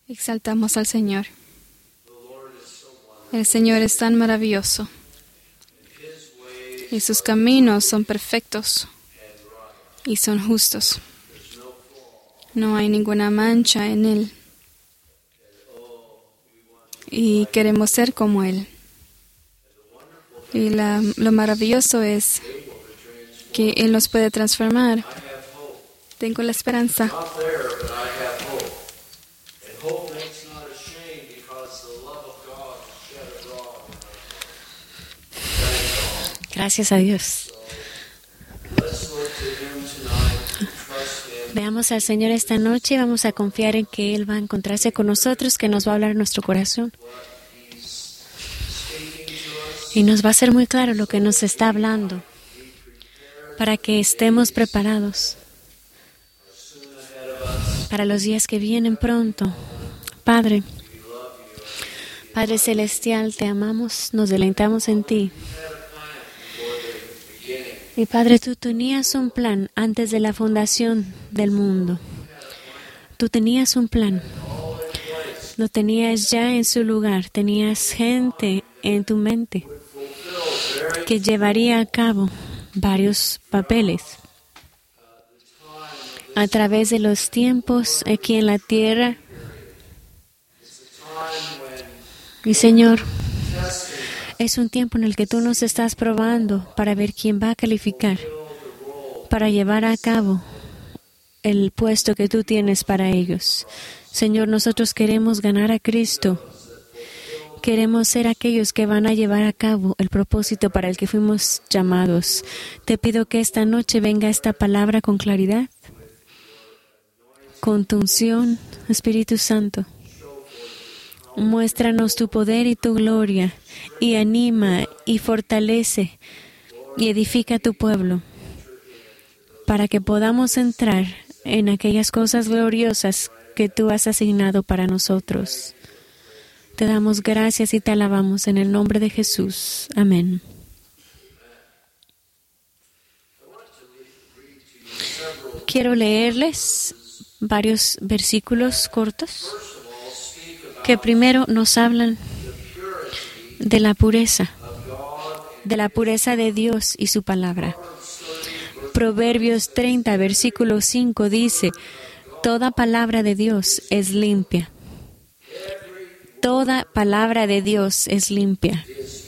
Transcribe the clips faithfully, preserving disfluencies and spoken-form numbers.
Exaltamos al Señor. El Señor es tan maravilloso y sus caminos son perfectos y son justos. No hay ninguna mancha en Él y queremos ser como Él. Y la, lo maravilloso es que Él nos puede transformar. Tengo la esperanza. Gracias a Dios. Veamos al Señor esta noche y vamos a confiar en que Él va a encontrarse con nosotros, que nos va a hablar en nuestro corazón. Y nos va a hacer muy claro lo que nos está hablando, para que estemos preparados para los días que vienen pronto. Padre, Padre Celestial, te amamos, nos deleitamos en ti. Y Padre, tú tenías un plan antes de la fundación del mundo. Tú tenías un plan. Lo tenías ya en su lugar. Tenías gente en tu mente que llevaría a cabo varios papeles a través de los tiempos aquí en la tierra. Y Señor, es un tiempo en el que tú nos estás probando para ver quién va a calificar para llevar a cabo el puesto que tú tienes para ellos. Señor, nosotros queremos ganar a Cristo. Queremos ser aquellos que van a llevar a cabo el propósito para el que fuimos llamados. Te pido que esta noche venga esta palabra con claridad, con tu unción, Espíritu Santo. Muéstranos tu poder y tu gloria, y anima y fortalece y edifica tu pueblo, para que podamos entrar en aquellas cosas gloriosas que tú has asignado para nosotros. Te damos gracias y te alabamos en el nombre de Jesús. Amén. Quiero leerles varios versículos cortos que primero nos hablan de la pureza, de la pureza de Dios y su palabra. Proverbios treinta, versículo cinco dice: toda palabra de Dios es limpia. Toda palabra de Dios es limpia.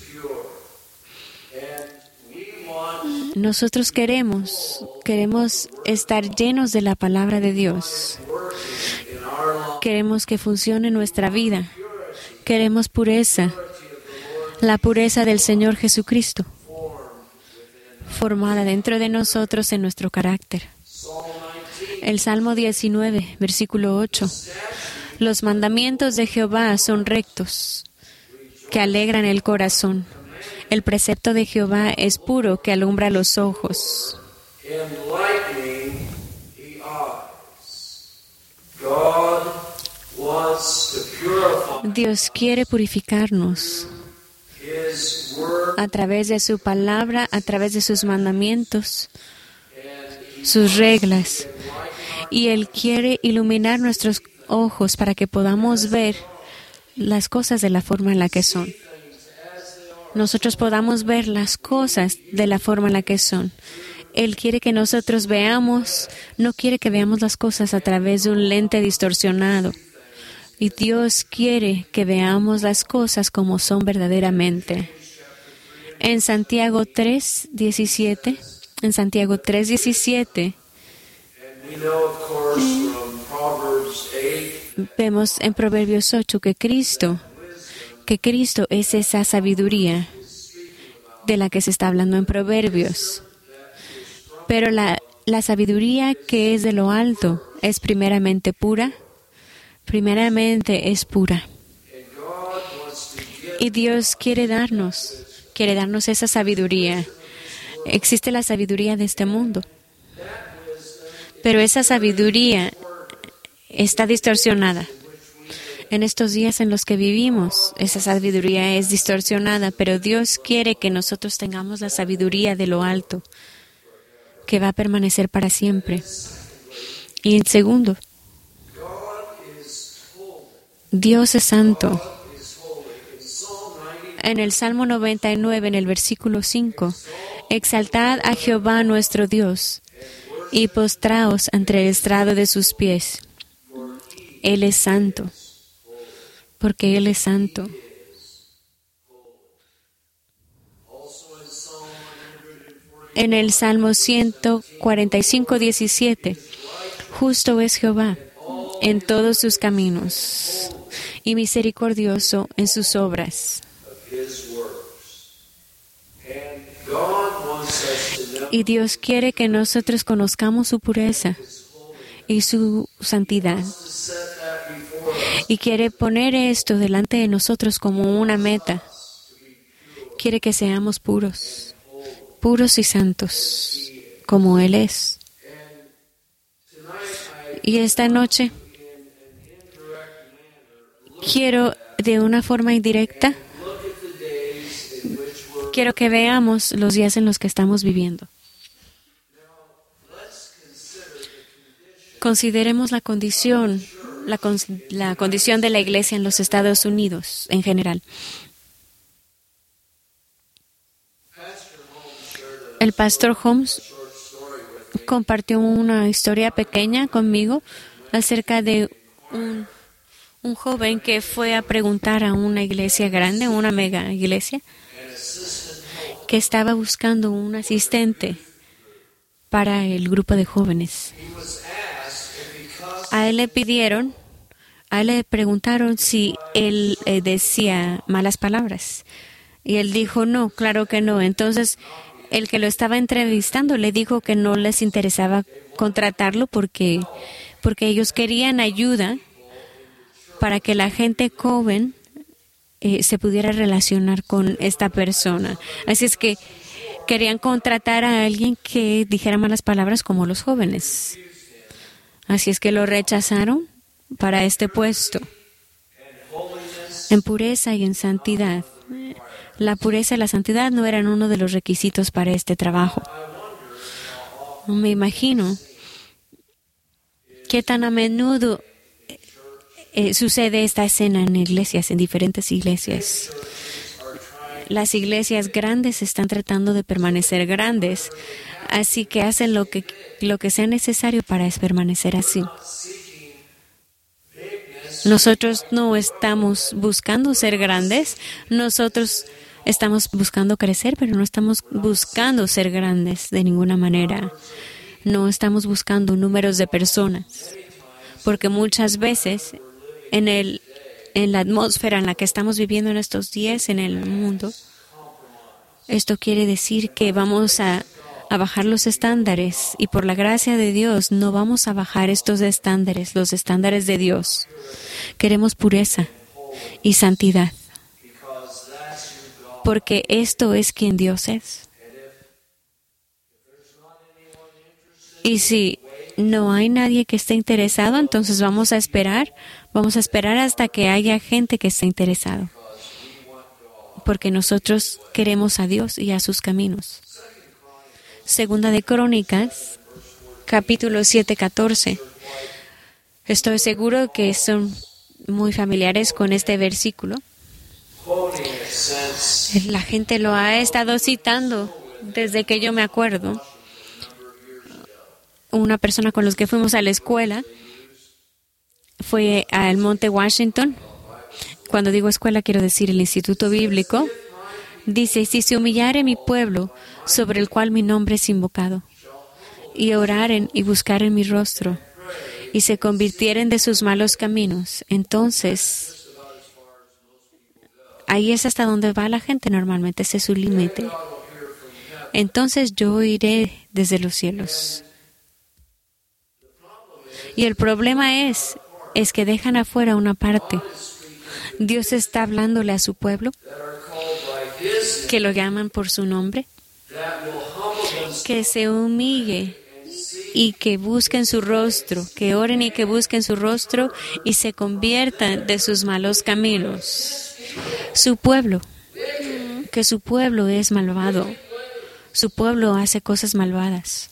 Nosotros queremos, queremos estar llenos de la palabra de Dios. Queremos que funcione nuestra vida. Queremos pureza. La pureza del Señor Jesucristo, formada dentro de nosotros en nuestro carácter. El Salmo diecinueve, versículo ocho. Los mandamientos de Jehová son rectos, que alegran el corazón. El precepto de Jehová es puro, que alumbra los ojos. Dios quiere purificarnos a través de su palabra, a través de sus mandamientos, sus reglas. Y Él quiere iluminar nuestros ojos para que podamos ver las cosas de la forma en la que son. Nosotros podamos ver las cosas de la forma en la que son. Él quiere que nosotros veamos, no quiere que veamos las cosas a través de un lente distorsionado. Y Dios quiere que veamos las cosas como son verdaderamente. En Santiago tres, diecisiete, en Santiago tres, diecisiete, vemos en Proverbios ocho que Cristo, que Cristo es esa sabiduría de la que se está hablando en Proverbios. Pero la, la sabiduría que es de lo alto es primeramente pura, primeramente es pura. Y Dios quiere darnos, quiere darnos esa sabiduría. Existe la sabiduría de este mundo, pero esa sabiduría está distorsionada. En estos días en los que vivimos, esa sabiduría es distorsionada, pero Dios quiere que nosotros tengamos la sabiduría de lo alto, que va a permanecer para siempre. Y en segundo, Dios es santo. En el Salmo noventa y nueve, en el versículo cinco, exaltad a Jehová nuestro Dios y postraos ante el estrado de sus pies. Él es santo, porque Él es santo. En el Salmo ciento cuarenta y cinco, diecisiete, justo es Jehová en todos sus caminos y misericordioso en sus obras. Y Dios quiere que nosotros conozcamos su pureza y su santidad. Y quiere poner esto delante de nosotros como una meta. Quiere que seamos puros, puros y santos, como Él es. Y esta noche quiero, de una forma indirecta, quiero que veamos los días en los que estamos viviendo. Consideremos la condición, la, con, la condición de la iglesia en los Estados Unidos en general. El pastor Holmes compartió una historia pequeña conmigo acerca de un, un joven que fue a preguntar a una iglesia grande, una mega iglesia, que estaba buscando un asistente para el grupo de jóvenes. A él le pidieron, a él le preguntaron si él eh, decía malas palabras. Y él dijo, no, claro que no. Entonces, el que lo estaba entrevistando le dijo que no les interesaba contratarlo porque, porque ellos querían ayuda para que la gente joven eh, se pudiera relacionar con esta persona. Así es que querían contratar a alguien que dijera malas palabras como los jóvenes. Así es que lo rechazaron para este puesto. En pureza y en santidad. La pureza y la santidad no eran uno de los requisitos para este trabajo. Me imagino qué tan a menudo eh, sucede esta escena en iglesias, en diferentes iglesias. Las iglesias grandes están tratando de permanecer grandes, así que hacen lo que, lo que sea necesario para permanecer así. Nosotros no estamos buscando ser grandes, nosotros estamos buscando crecer, pero no estamos buscando ser grandes de ninguna manera. No estamos buscando números de personas, porque muchas veces en el en la atmósfera en la que estamos viviendo en estos días en el mundo, esto quiere decir que vamos a, a bajar los estándares y por la gracia de Dios no vamos a bajar estos estándares, los estándares de Dios. Queremos pureza y santidad, porque esto es quien Dios es. Y si no hay nadie que esté interesado, entonces vamos a esperar, vamos a esperar hasta que haya gente que esté interesado. Porque nosotros queremos a Dios y a sus caminos. Segunda de Crónicas, capítulo siete, catorce. Estoy seguro que son muy familiares con este versículo. La gente lo ha estado citando desde que yo me acuerdo. Una persona con los que fuimos a la escuela fue al Monte Washington. Cuando digo escuela, quiero decir el Instituto Bíblico. Dice, si se humillare mi pueblo, sobre el cual mi nombre es invocado, y oraren y buscaren mi rostro, y se convirtieren de sus malos caminos, entonces, ahí es hasta donde va la gente normalmente, ese es su límite. Entonces yo iré desde los cielos. Y el problema es, es que dejan afuera una parte. Dios está hablándole a su pueblo, que lo llaman por su nombre, que se humille y que busquen su rostro, que oren y que busquen su rostro y se conviertan de sus malos caminos. Su pueblo, que su pueblo es malvado, su pueblo hace cosas malvadas.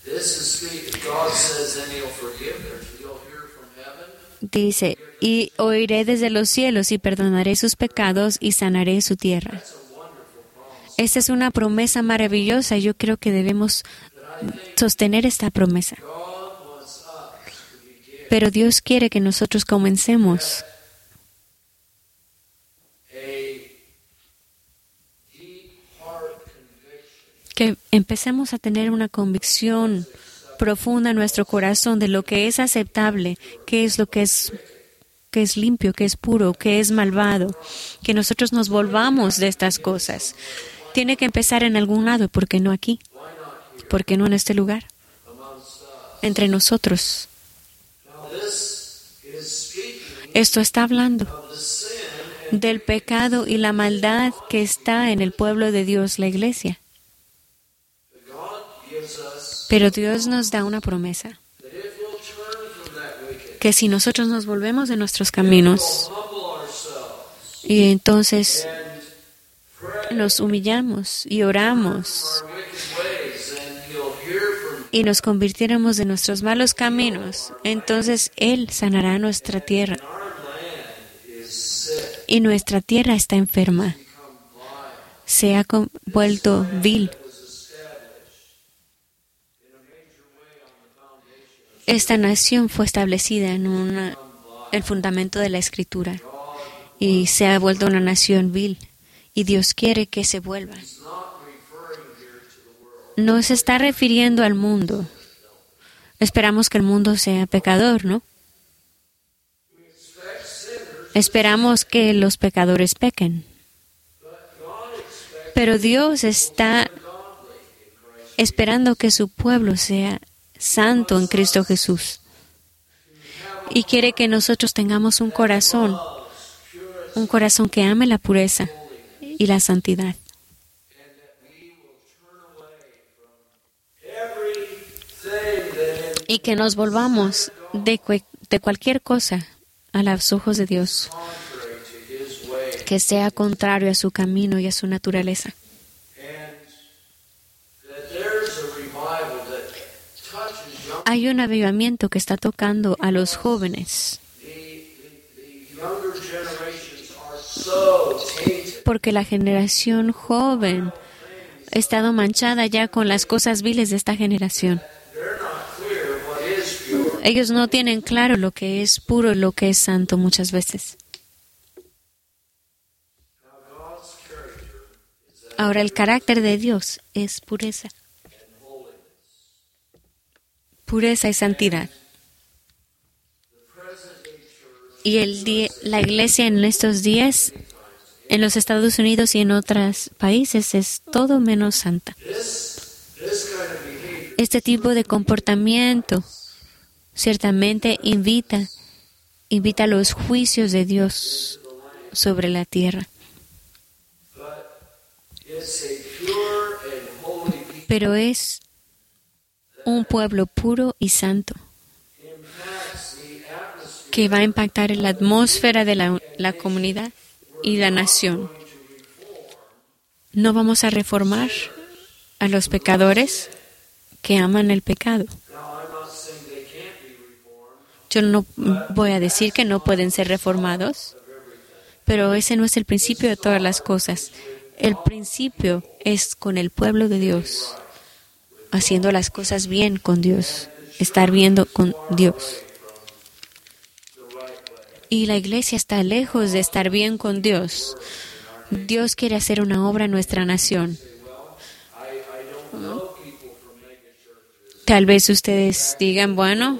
Dice, y oiré desde los cielos y perdonaré sus pecados y sanaré su tierra. Esta es una promesa maravillosa. Yo creo que debemos sostener esta promesa. Pero Dios quiere que nosotros comencemos que empecemos a tener una convicción profunda en nuestro corazón de lo que es aceptable, qué es lo que es, que es limpio, que es puro, que es malvado, que nosotros nos volvamos de estas cosas. Tiene que empezar en algún lado, ¿por qué no aquí? ¿Por qué no en este lugar? Entre nosotros. Esto está hablando del pecado y la maldad que está en el pueblo de Dios, la iglesia. Pero Dios nos da una promesa, que si nosotros nos volvemos de nuestros caminos y entonces nos humillamos y oramos y nos convirtiéramos de nuestros malos caminos, entonces Él sanará nuestra tierra. Y nuestra tierra está enferma, se ha vuelto vil. Esta nación fue establecida en una, el fundamento de la Escritura y se ha vuelto una nación vil y Dios quiere que se vuelva. No se está refiriendo al mundo. Esperamos que el mundo sea pecador, ¿no? Esperamos que los pecadores pequen. Pero Dios está esperando que su pueblo sea santo en Cristo Jesús. Y quiere que nosotros tengamos un corazón, un corazón que ame la pureza y la santidad. Y que nos volvamos de, de cualquier cosa a los ojos de Dios que sea contrario a su camino y a su naturaleza. Hay un avivamiento que está tocando a los jóvenes, porque la generación joven ha estado manchada ya con las cosas viles de esta generación. Ellos no tienen claro lo que es puro y lo que es santo muchas veces. Ahora, el carácter de Dios es pureza. Pureza y santidad. Y el día, la iglesia en estos días, en los Estados Unidos y en otros países, es todo menos santa. Este tipo de comportamiento ciertamente invita, invita a los juicios de Dios sobre la tierra. Pero es un pueblo puro y santo que va a impactar en la atmósfera de la, la comunidad y la nación. No vamos a reformar a los pecadores que aman el pecado. Yo no voy a decir que no pueden ser reformados, pero ese no es el principio de todas las cosas. El principio es con el pueblo de Dios, haciendo las cosas bien con Dios, estar viendo con Dios. Y la iglesia está lejos de estar bien con Dios. Dios quiere hacer una obra en nuestra nación. Tal vez ustedes digan, bueno,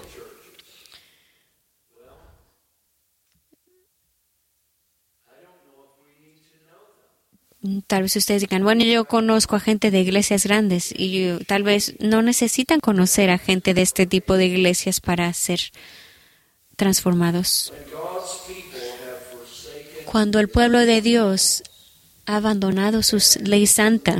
tal vez ustedes digan, bueno, yo conozco a gente de iglesias grandes y yo, tal vez no necesitan conocer a gente de este tipo de iglesias para ser transformados. Cuando el pueblo de Dios ha abandonado su ley santa,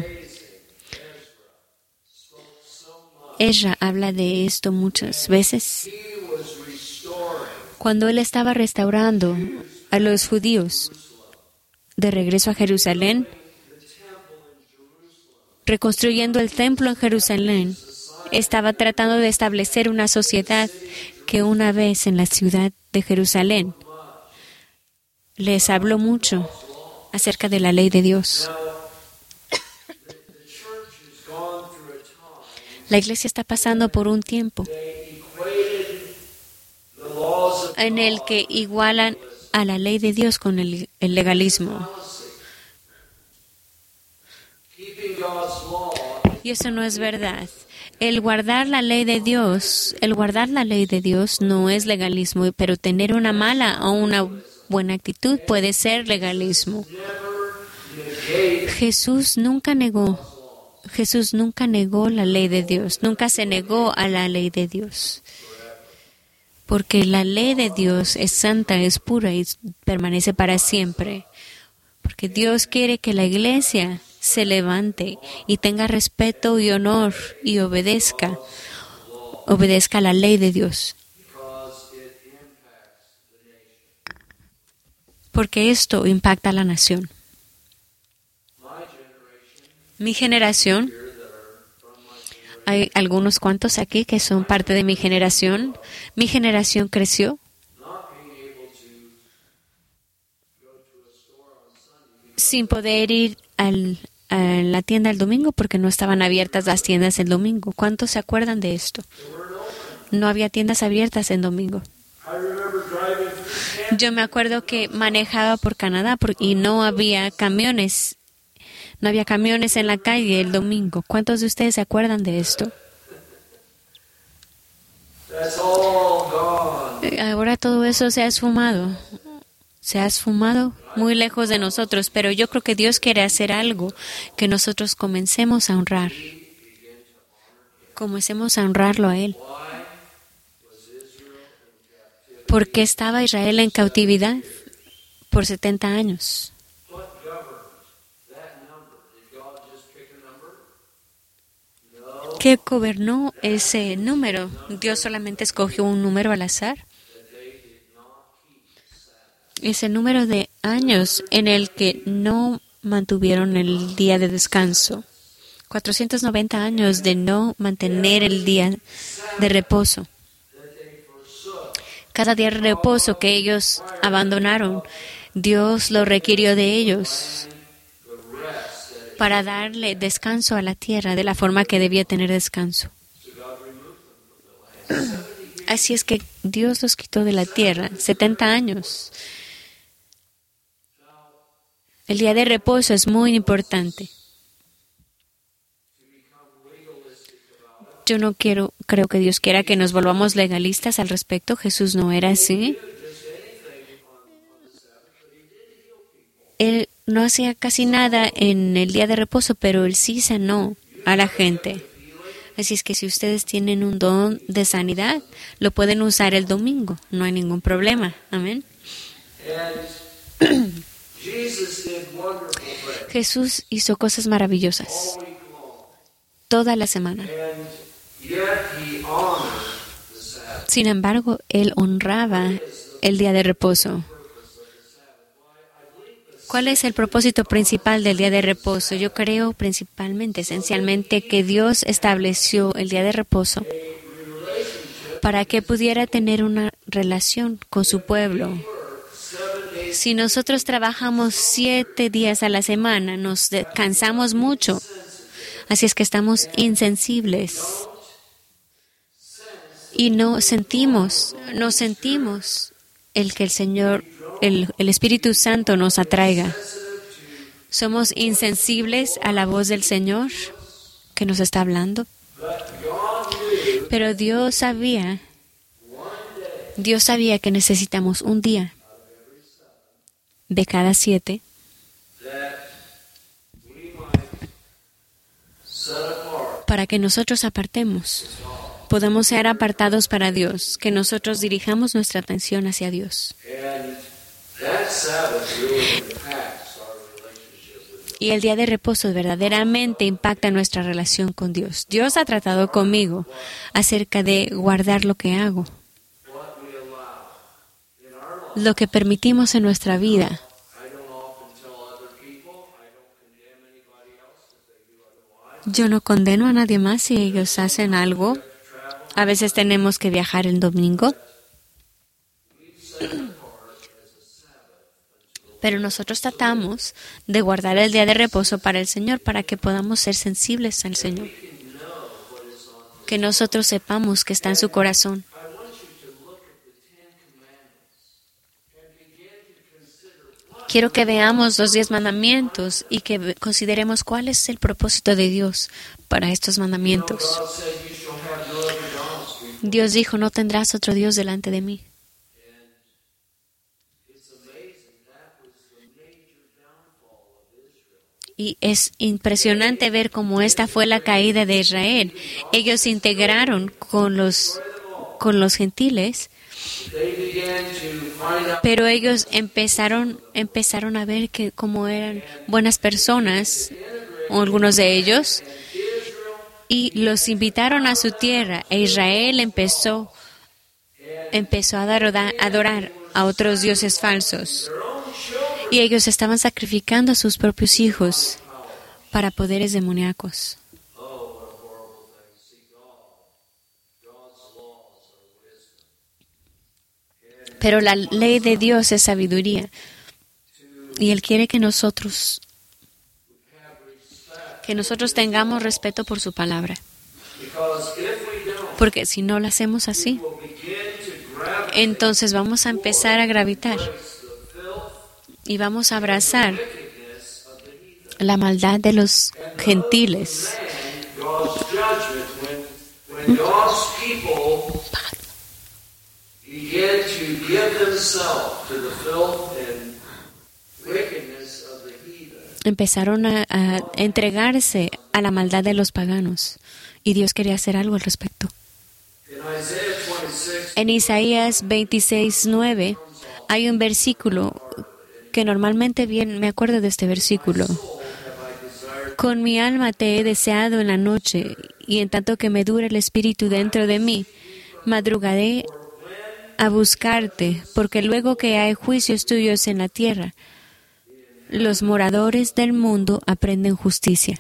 Ezra habla de esto muchas veces. Cuando él estaba restaurando a los judíos de regreso a Jerusalén, reconstruyendo el templo en Jerusalén, estaba tratando de establecer una sociedad que una vez en la ciudad de Jerusalén les habló mucho acerca de la ley de Dios. La iglesia está pasando por un tiempo en el que igualan a la ley de Dios con el, el legalismo. Y eso no es verdad. El guardar la ley de Dios, el guardar la ley de Dios no es legalismo, pero tener una mala o una buena actitud puede ser legalismo. Jesús nunca negó, Jesús nunca negó la ley de Dios, nunca se negó a la ley de Dios. Porque la ley de Dios es santa, es pura y permanece para siempre. Porque Dios quiere que la iglesia se levante y tenga respeto y honor y obedezca, obedezca la ley de Dios. Porque esto impacta a la nación. Mi generación, hay algunos cuantos aquí que son parte de mi generación. Mi generación creció sin poder ir al, a la tienda el domingo porque no estaban abiertas las tiendas el domingo. ¿Cuántos se acuerdan de esto? No había tiendas abiertas el domingo. Yo me acuerdo que manejaba por Canadá y no había camiones. No había camiones en la calle el domingo. ¿Cuántos de ustedes se acuerdan de esto? Ahora todo eso se ha esfumado. Se ha esfumado muy lejos de nosotros, pero yo creo que Dios quiere hacer algo que nosotros comencemos a honrar. Comencemos a honrarlo a Él. ¿Por qué estaba Israel en cautividad por setenta años? ¿Qué gobernó ese número? ¿Dios solamente escogió un número al azar? Es el número de años en el que no mantuvieron el día de descanso. cuatrocientos noventa años de no mantener el día de reposo. Cada día de reposo que ellos abandonaron, Dios lo requirió de ellos para darle descanso a la tierra de la forma que debía tener descanso. Así es que Dios los quitó de la tierra, setenta años. El día de reposo es muy importante. Yo no quiero, creo que Dios quiera que nos volvamos legalistas al respecto. Jesús no era así. Él no hacía casi nada en el día de reposo, pero Él sí sanó a la gente. Así es que si ustedes tienen un don de sanidad, lo pueden usar el domingo. No hay ningún problema. Amén. Jesús hizo cosas maravillosas toda la semana. Sin embargo, Él honraba el día de reposo. ¿Cuál es el propósito principal del día de reposo? Yo creo principalmente, esencialmente, que Dios estableció el día de reposo para que pudiera tener una relación con su pueblo. Si nosotros trabajamos siete días a la semana, nos cansamos mucho. Así es que estamos insensibles. Y no sentimos, no sentimos el que el Señor, el, el Espíritu Santo nos atraiga. Somos insensibles a la voz del Señor que nos está hablando. Pero Dios sabía, Dios sabía que necesitamos un día de cada siete para que nosotros apartemos. Podamos ser apartados para Dios, que nosotros dirijamos nuestra atención hacia Dios. Y el día de reposo verdaderamente impacta nuestra relación con Dios. Dios ha tratado conmigo acerca de guardar lo que hago, lo que permitimos en nuestra vida. Yo no condeno a nadie más si ellos hacen algo. A veces tenemos que viajar el domingo. Pero nosotros tratamos de guardar el día de reposo para el Señor, para que podamos ser sensibles al Señor. Que nosotros sepamos que está en su corazón. Quiero que veamos los diez mandamientos y que consideremos cuál es el propósito de Dios para estos mandamientos. Dios dijo, no tendrás otro Dios delante de mí. Y es impresionante ver cómo esta fue la caída de Israel. Ellos se integraron con los, con los gentiles, pero ellos empezaron, empezaron a ver que como eran buenas personas, o algunos de ellos, y los invitaron a su tierra. E Israel empezó, empezó a adorar, a adorar a otros dioses falsos. Y ellos estaban sacrificando a sus propios hijos para poderes demoníacos. Pero la ley de Dios es sabiduría. Y Él quiere que nosotros, que nosotros tengamos respeto por su palabra. Porque si no lo hacemos así, entonces vamos a empezar a gravitar. Y vamos a abrazar la maldad de los gentiles. Empezaron a, a entregarse a la maldad de los paganos. Y Dios quería hacer algo al respecto. En Isaías veintiséis nueve hay un versículo que normalmente bien me acuerdo de este versículo. Con mi alma te he deseado en la noche, y en tanto que me dure el espíritu dentro de mí, madrugaré a buscarte, porque luego que hay juicios tuyos en la tierra, los moradores del mundo aprenden justicia.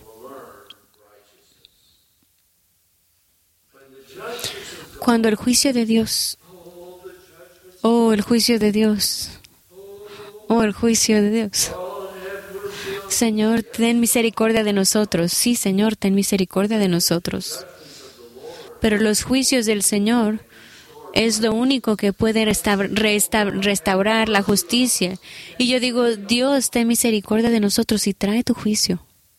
Cuando el juicio de Dios, oh, el juicio de Dios, oh, el juicio de Dios. Señor, ten misericordia de nosotros. Sí, Señor, ten misericordia de nosotros. Pero los juicios del Señor es lo único que puede resta- resta- restaurar la justicia. Y yo digo, Dios, ten misericordia de nosotros y trae tu juicio.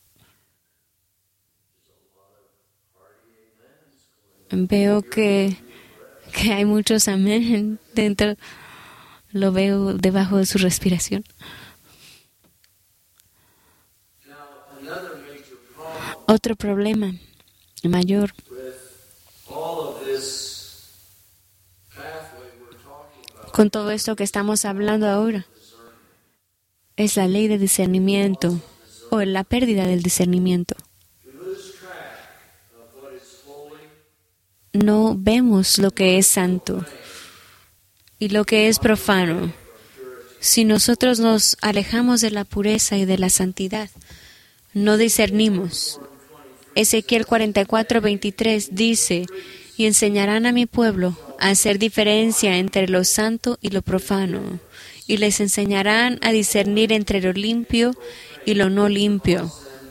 Veo que, que hay muchos amén dentro. Lo veo debajo de su respiración. Otro problema mayor con todo esto que estamos hablando ahora es la ley de discernimiento o la pérdida del discernimiento. No vemos lo que es santo y lo que es profano. Si nosotros nos alejamos de la pureza y de la santidad, no discernimos. Ezequiel cuarenta y cuatro, veintitrés dice, y enseñarán a mi pueblo a hacer diferencia entre lo santo y lo profano, y les enseñarán a discernir entre lo limpio y lo no limpio.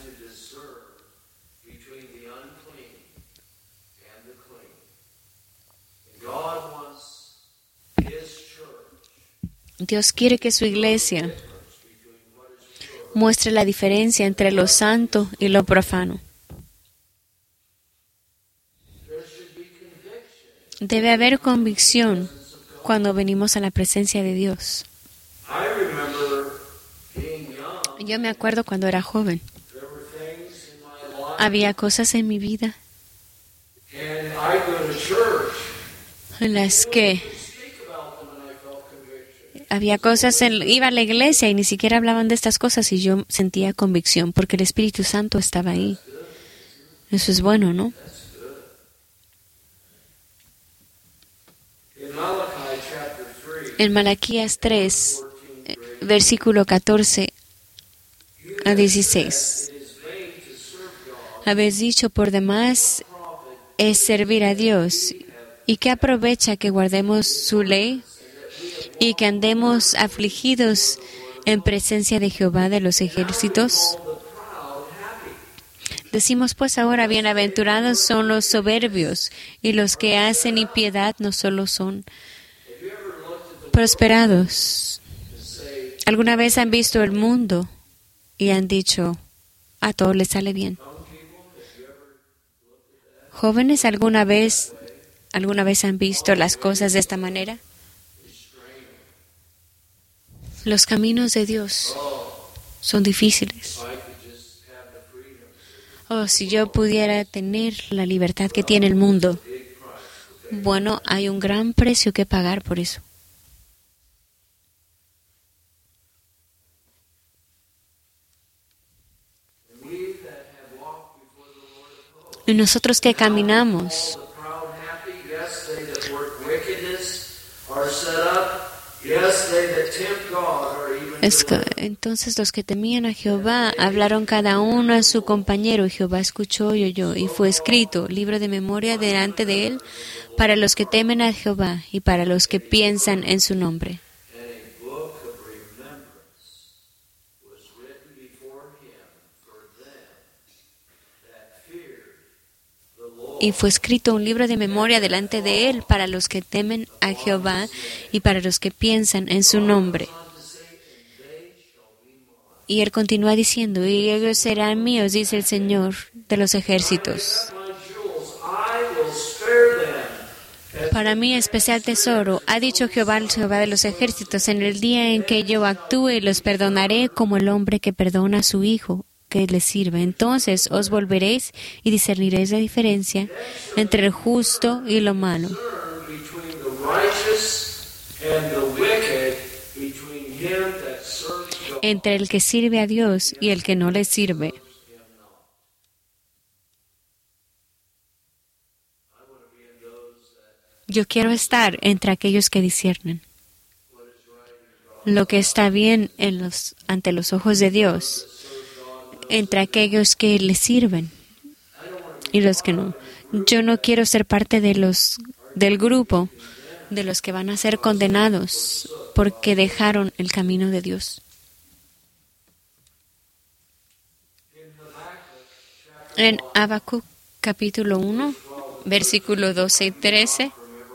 Dios quiere que su iglesia muestre la diferencia entre lo santo y lo profano. Debe haber convicción cuando venimos a la presencia de Dios. Yo me acuerdo cuando era joven. Había cosas en mi vida en las que había cosas, en, iba a la iglesia y ni siquiera hablaban de estas cosas y yo sentía convicción porque el Espíritu Santo estaba ahí. Eso es bueno, ¿no? En Malaquías tres, versículo catorce a dieciséis. Habéis dicho, por demás es servir a Dios. ¿Y qué aprovecha que guardemos su ley y que andemos afligidos en presencia de Jehová de los ejércitos? Decimos pues ahora, bienaventurados son los soberbios, y los que hacen impiedad no solo son prosperados. ¿Alguna vez han visto el mundo y han dicho, a todo les sale bien? Jóvenes, ¿alguna vez, alguna vez han visto las cosas de esta manera? Los caminos de Dios son difíciles. Oh, si yo pudiera tener la libertad que tiene el mundo. Bueno, hay un gran precio que pagar por eso. Y nosotros que caminamos, es que, entonces los que temían a Jehová hablaron cada uno a su compañero, y Jehová escuchó y oyó, y fue escrito libro de memoria delante de él para los que temen a Jehová y para los que piensan en su nombre. Y fue escrito un libro de memoria delante de él para los que temen a Jehová y para los que piensan en su nombre. Y él continúa diciendo, y ellos serán míos, dice el Señor de los ejércitos. Para mí especial tesoro, ha dicho Jehová, el Jehová de los ejércitos, en el día en que yo actúe, los perdonaré como el hombre que perdona a su hijo, que le sirve. Entonces os volveréis y discerniréis la diferencia entre el justo y lo malo, entre el que sirve a Dios y el que no le sirve. Yo quiero estar entre aquellos que disciernen lo que está bien en los, ante los ojos de Dios, entre aquellos que le sirven y los que no. Yo no quiero ser parte de los del grupo de los que van a ser condenados porque dejaron el camino de Dios. En Habacuc capítulo uno, versículos doce y trece.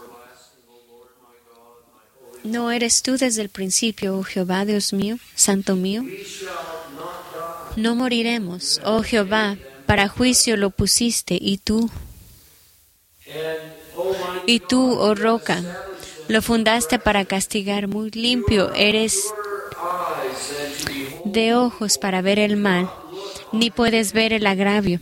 ¿No eres tú desde el principio, oh Jehová, Dios mío, Santo mío? No moriremos, oh Jehová, para juicio lo pusiste, y tú, y tú, oh roca, lo fundaste para castigar. Muy limpio eres de ojos para ver el mal, ni puedes ver el agravio.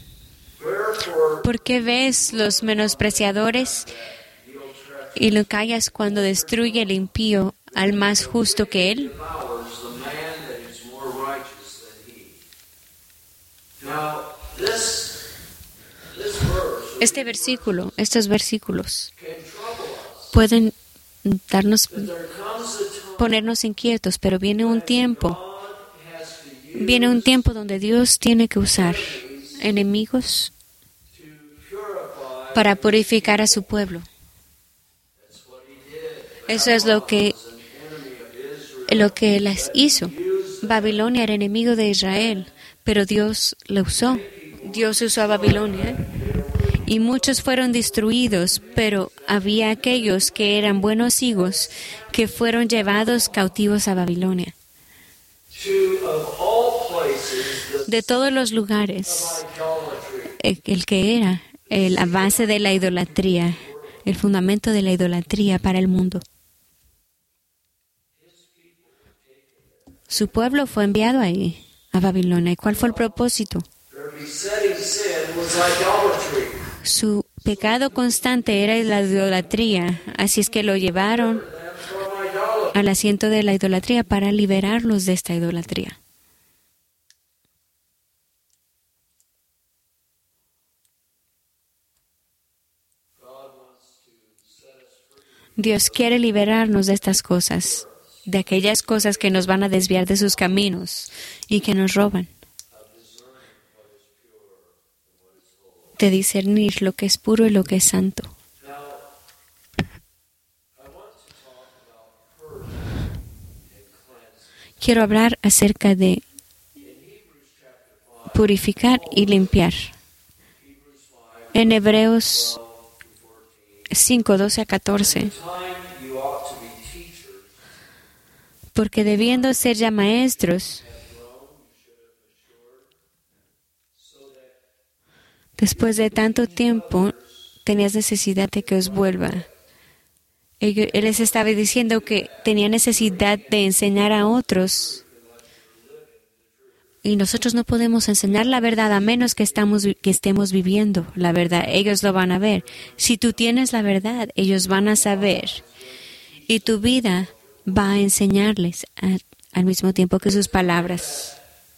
¿Por qué ves los menospreciadores y lo callas cuando destruye el impío al más justo que él? Este versículo, estos versículos pueden darnos, ponernos inquietos, pero viene un tiempo, viene un tiempo donde Dios tiene que usar enemigos para purificar a su pueblo. Eso es lo que, lo que les hizo. Babilonia era enemigo de Israel, pero Dios lo usó. Dios usó a Babilonia y muchos fueron destruidos, pero había aquellos que eran buenos higos que fueron llevados cautivos a Babilonia. De todos los lugares, el que era la base de la idolatría, el fundamento de la idolatría para el mundo. Su pueblo fue enviado ahí, a Babilonia. ¿Y cuál fue el propósito? Su pecado constante era la idolatría, así es que lo llevaron al asiento de la idolatría para liberarlos de esta idolatría. Dios quiere liberarnos de estas cosas, de aquellas cosas que nos van a desviar de sus caminos y que nos roban. de discernir lo que es puro y lo que es santo. Quiero hablar acerca de purificar y limpiar. En Hebreos cinco, doce a catorce. Porque debiendo ser ya maestros, después de tanto tiempo, tenías necesidad de que os vuelva. Él les estaba diciendo que tenía necesidad de enseñar a otros. Y nosotros no podemos enseñar la verdad a menos que, estamos, que estemos viviendo la verdad. Ellos lo van a ver. Si tú tienes la verdad, ellos van a saber. Y tu vida va a enseñarles a, al mismo tiempo que sus palabras.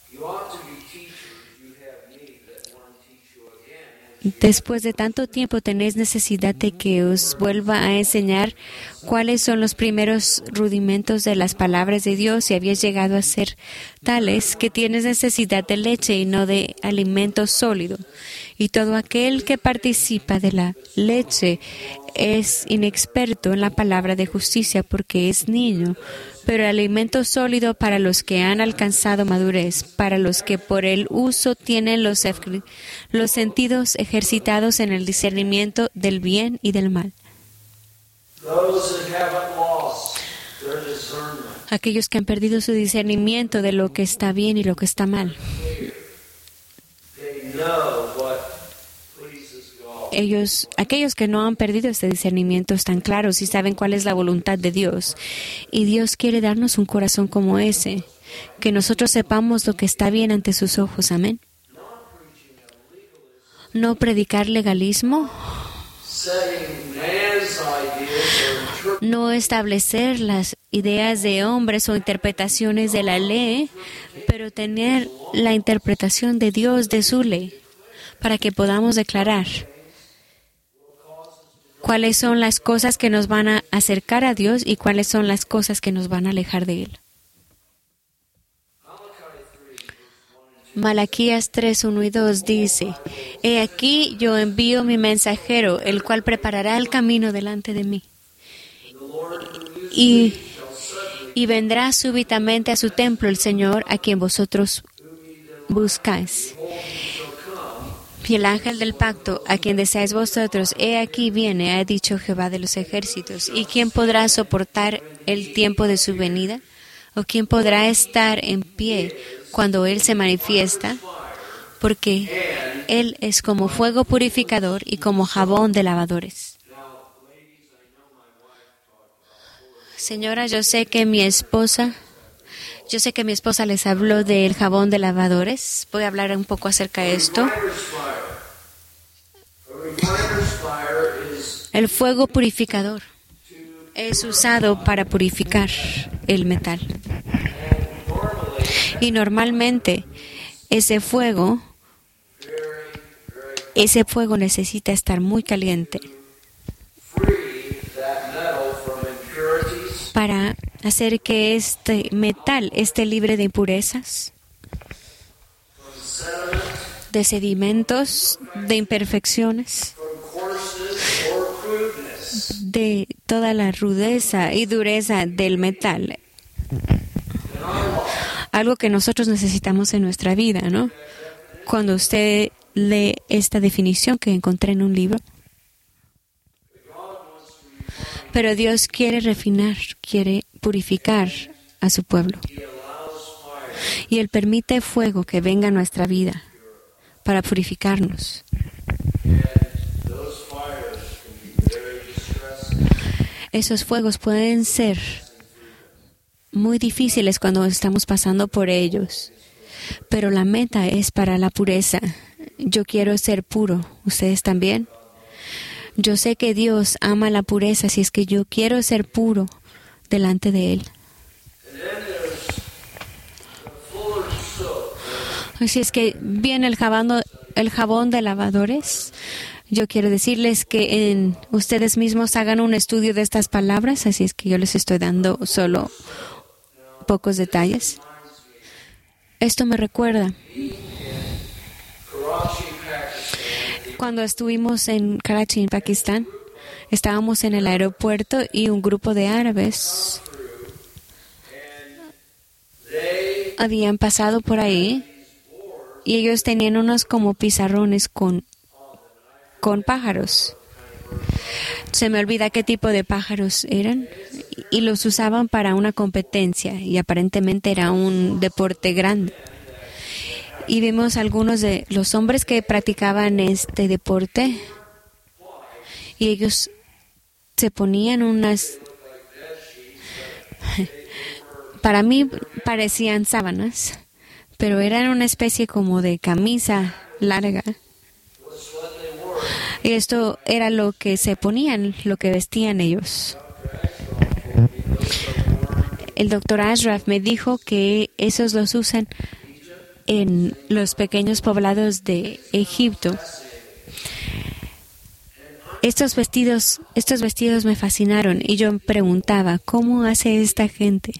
Después de tanto tiempo tenéis necesidad de que os vuelva a enseñar cuáles son los primeros rudimentos de las palabras de Dios y habéis llegado a ser tales que tienes necesidad de leche y no de alimento sólido. Y todo aquel que participa de la leche es inexperto en la palabra de justicia porque es niño, pero alimento sólido para los que han alcanzado madurez, para los que por el uso tienen los, los sentidos ejercitados en el discernimiento del bien y del mal. Aquellos que han perdido su discernimiento de lo que está bien y lo que está mal. Ellos, aquellos que no han perdido este discernimiento están claros y saben cuál es la voluntad de Dios. Y Dios quiere darnos un corazón como ese, que nosotros sepamos lo que está bien ante sus ojos. Amén. No predicar legalismo. No establecer las ideas de hombres o interpretaciones de la ley, pero tener la interpretación de Dios de su ley, para que podamos declarar cuáles son las cosas que nos van a acercar a Dios y cuáles son las cosas que nos van a alejar de Él. Malaquías tres, uno y dos dice: He aquí yo envío mi mensajero, el cual preparará el camino delante de mí. Y, y vendrá súbitamente a su templo el Señor a quien vosotros buscáis. Y el ángel del pacto, a quien deseáis vosotros, he aquí viene, ha dicho Jehová de los ejércitos. ¿Y quién podrá soportar el tiempo de su venida? ¿O quién podrá estar en pie cuando Él se manifiesta? Porque Él es como fuego purificador y como jabón de lavadores. Señora, yo sé que mi esposa... Yo sé que mi esposa les habló del jabón de lavadores. Voy a hablar un poco acerca de esto. El fuego purificador es usado para purificar el metal. Y normalmente ese fuego, ese fuego necesita estar muy caliente para hacer que este metal esté libre de impurezas, de sedimentos, de imperfecciones, de toda la rudeza y dureza del metal. Algo que nosotros necesitamos en nuestra vida, ¿no? Cuando usted lee esta definición que encontré en un libro. Pero Dios quiere refinar, quiere purificar a su pueblo. Y Él permite fuego que venga a nuestra vida para purificarnos. Esos fuegos pueden ser muy difíciles cuando estamos pasando por ellos, pero la meta es para la pureza. Yo quiero ser puro. ¿Ustedes también? Yo sé que Dios ama la pureza, si es que yo quiero ser puro delante de Él. Así es que viene el jabón, el jabón de lavadores. Yo quiero decirles que en, ustedes mismos hagan un estudio de estas palabras, así es que yo les estoy dando solo pocos detalles. Esto me recuerda Cuando estuvimos en Karachi, en Pakistán, estábamos en el aeropuerto y un grupo de árabes habían pasado por ahí y ellos tenían unos como pizarrones con, con pájaros. Se me olvida qué tipo de pájaros eran y los usaban para una competencia y aparentemente era un deporte grande. Y vimos algunos de los hombres que practicaban este deporte y ellos se ponían unas, para mí parecían sábanas, pero eran una especie como de camisa larga. Y esto era lo que se ponían, lo que vestían ellos. El doctor Ashraf me dijo que esos los usan en los pequeños poblados de Egipto. Estos vestidos, estos vestidos me fascinaron y yo me preguntaba, ¿cómo hace esta gente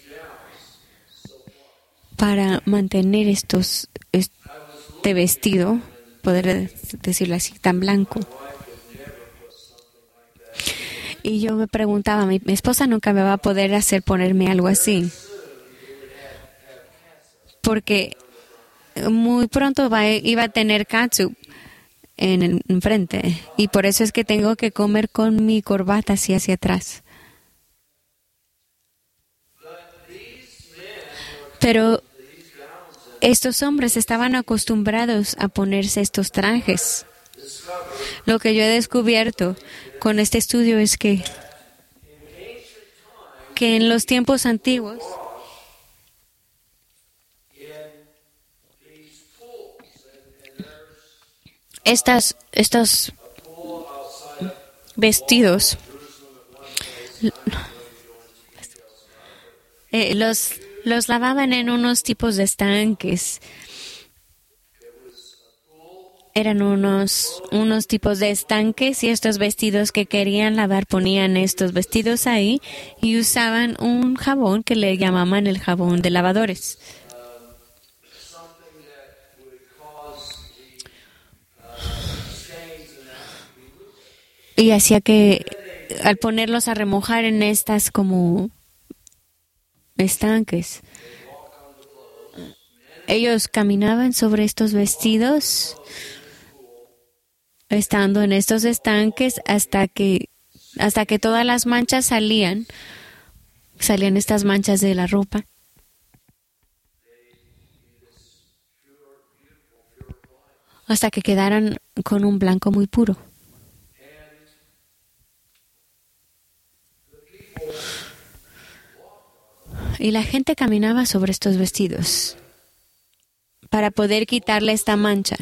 para mantener estos, este vestido, poder decirlo así, tan blanco? Y yo me preguntaba, mi, mi esposa nunca me va a poder hacer ponerme algo así, porque muy pronto va, iba a tener catsup en el enfrente y por eso es que tengo que comer con mi corbata así hacia atrás. Pero estos hombres estaban acostumbrados a ponerse estos trajes. Lo que yo he descubierto con este estudio es que, que en los tiempos antiguos estas, estos vestidos eh, los, los lavaban en unos tipos de estanques. Eran unos, unos tipos de estanques y estos vestidos que querían lavar ponían estos vestidos ahí y usaban un jabón que le llamaban el jabón de lavadores. Y hacía que al ponerlos a remojar en estas como estanques, ellos caminaban sobre estos vestidos estando en estos estanques hasta que hasta que todas las manchas salían, salían estas manchas de la ropa. Hasta que quedaran con un blanco muy puro. Y la gente caminaba sobre estos vestidos para poder quitarle esta mancha.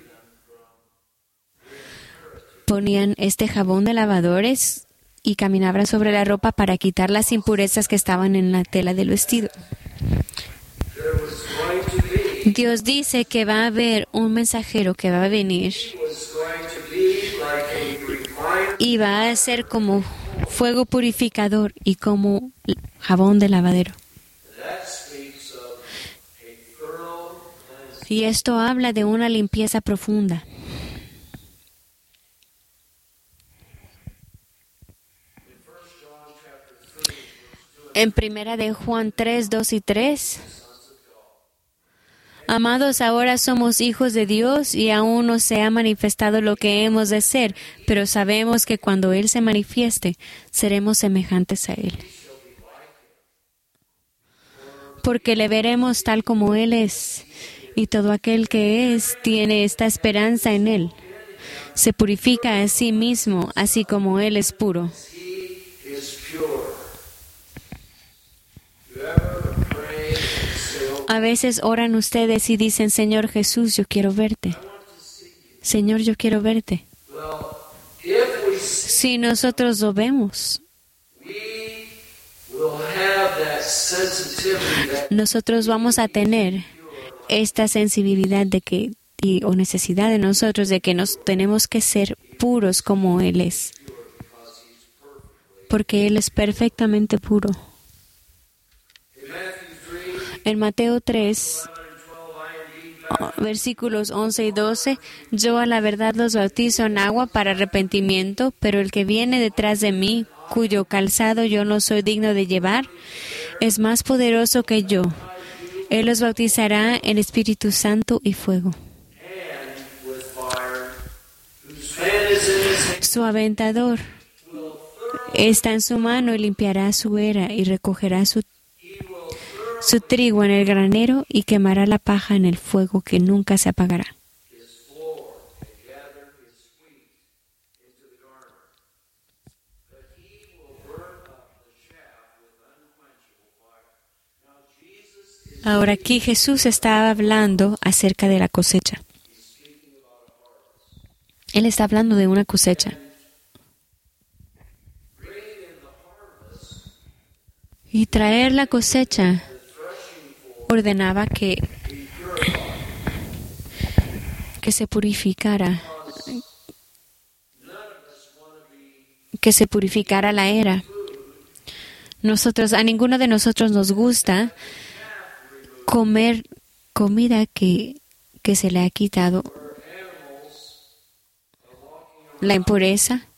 Ponían este jabón de lavadores y caminaban sobre la ropa para quitar las impurezas que estaban en la tela del vestido. Dios dice que va a haber un mensajero que va a venir y va a ser como fuego purificador y como jabón de lavadero. Y esto habla de una limpieza profunda. En primera de Juan tres, dos y tres. Amados, ahora somos hijos de Dios y aún no se ha manifestado lo que hemos de ser, pero sabemos que cuando Él se manifieste, seremos semejantes a Él. Porque le veremos tal como Él es, y todo aquel que es tiene esta esperanza en Él. Se purifica a sí mismo, así como Él es puro. A veces oran ustedes y dicen, Señor Jesús, yo quiero verte. Señor, yo quiero verte. Si nosotros lo vemos, nosotros vamos a tener esta sensibilidad de que, y, o necesidad de nosotros de que nos tenemos que ser puros como Él es. Porque Él es perfectamente puro. En Mateo tres, versículos once y doce, yo a la verdad los bautizo en agua para arrepentimiento, pero el que viene detrás de mí, cuyo calzado yo no soy digno de llevar, es más poderoso que yo. Él los bautizará en Espíritu Santo y fuego. Su aventador está en su mano y limpiará su era y recogerá su, su trigo en el granero y quemará la paja en el fuego que nunca se apagará. Ahora aquí Jesús estaba hablando acerca de la cosecha. Él está hablando de una cosecha. Y traer la cosecha ordenaba que, que se purificara, que se purificara la era. Nosotros, a ninguno de nosotros nos gusta comer comida que, que se le ha quitado la impureza.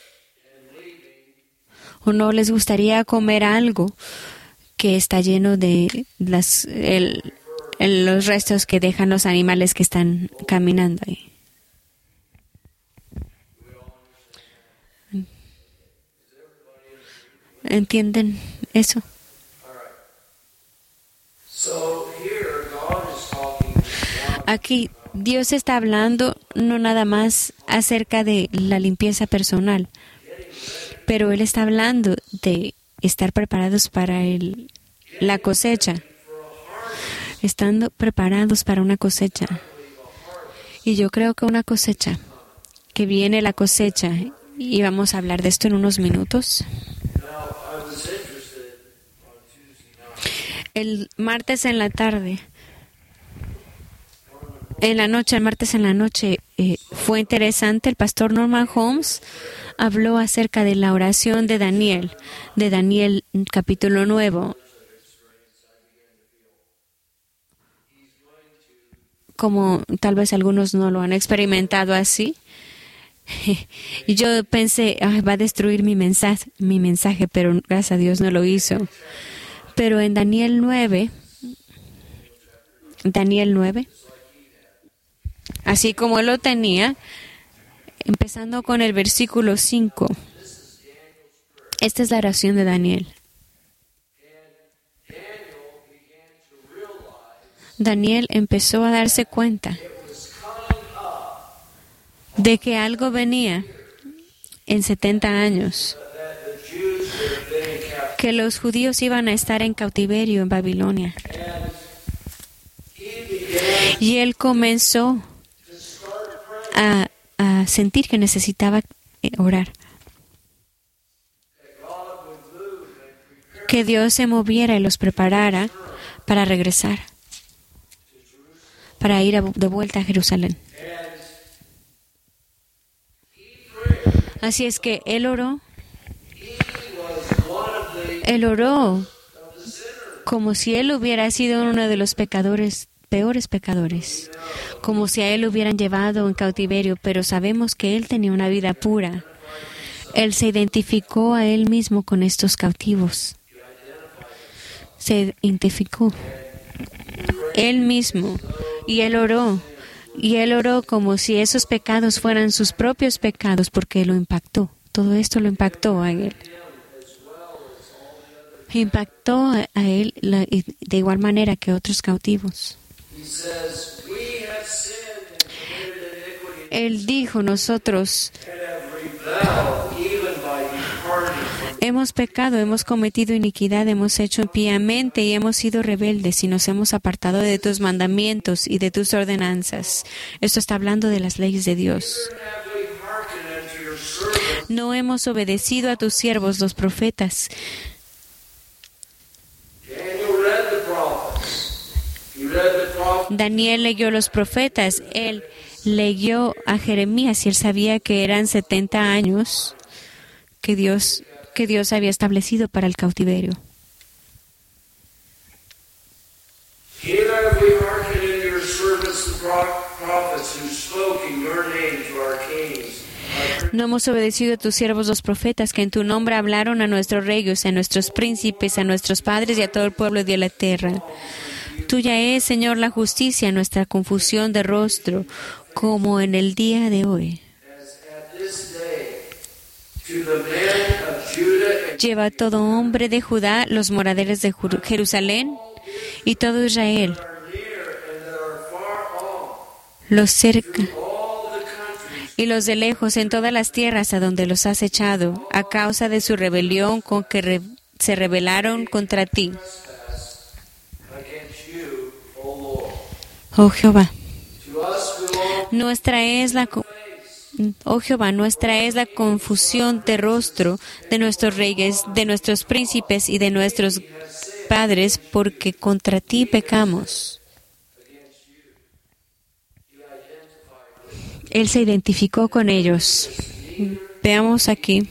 ¿O no les gustaría comer algo que está lleno de las, el, el, los restos que dejan los animales que están caminando ahí? ¿Entienden eso? Aquí Dios está hablando no nada más acerca de la limpieza personal, pero Él está hablando de estar preparados para el, la cosecha, estando preparados para una cosecha. Y yo creo que una cosecha, que viene la cosecha, y vamos a hablar de esto en unos minutos. El martes en la tarde, en la noche, el martes en la noche, eh, fue interesante. El pastor Norman Holmes habló acerca de la oración de Daniel, de Daniel capítulo nueve. Como tal vez algunos no lo han experimentado así. Y yo pensé, ah, va a destruir mi mensaje, mi mensaje, pero gracias a Dios no lo hizo. Pero en Daniel nueve, Daniel nueve, así como él lo tenía, empezando con el versículo cinco. Esta es la oración de Daniel. Daniel empezó a darse cuenta de que algo venía en setenta años, que los judíos iban a estar en cautiverio en Babilonia. Y él comenzó a, a sentir que necesitaba orar. Que Dios se moviera y los preparara para regresar, para ir a, de vuelta a Jerusalén. Así es que él oró. Él oró como si él hubiera sido uno de los pecadores, peores pecadores, como si a él lo hubieran llevado en cautiverio, pero sabemos que él tenía una vida pura. Él se identificó a él mismo con estos cautivos. Se identificó él mismo y él oró. Y él oró como si esos pecados fueran sus propios pecados, porque lo impactó. Todo esto lo impactó a él. Impactó a él de igual manera que otros cautivos. Él dijo, nosotros hemos pecado, hemos cometido iniquidad, hemos hecho impíamente y hemos sido rebeldes y nos hemos apartado de tus mandamientos y de tus ordenanzas. Esto está hablando de las leyes de Dios. No hemos obedecido a tus siervos, los profetas. Daniel leyó los profetas. Él leyó a Jeremías y él sabía que eran setenta años que Dios que Dios había establecido para el cautiverio. No hemos obedecido a tus siervos los profetas, que en tu nombre hablaron a nuestros reyes, a nuestros príncipes, a nuestros padres y a todo el pueblo de la tierra. Tuya es, Señor, la justicia, nuestra confusión de rostro, como en el día de hoy. Lleva a todo hombre de Judá, los moradores de Jerusalén y todo Israel, los cerca y los de lejos en todas las tierras a donde los has echado, a causa de su rebelión con que re- se rebelaron contra ti. Oh Jehová, nuestra es la co- Oh Jehová, nuestra es la confusión de rostro de nuestros reyes, de nuestros príncipes y de nuestros padres, porque contra ti pecamos. Él se identificó con ellos. Veamos aquí.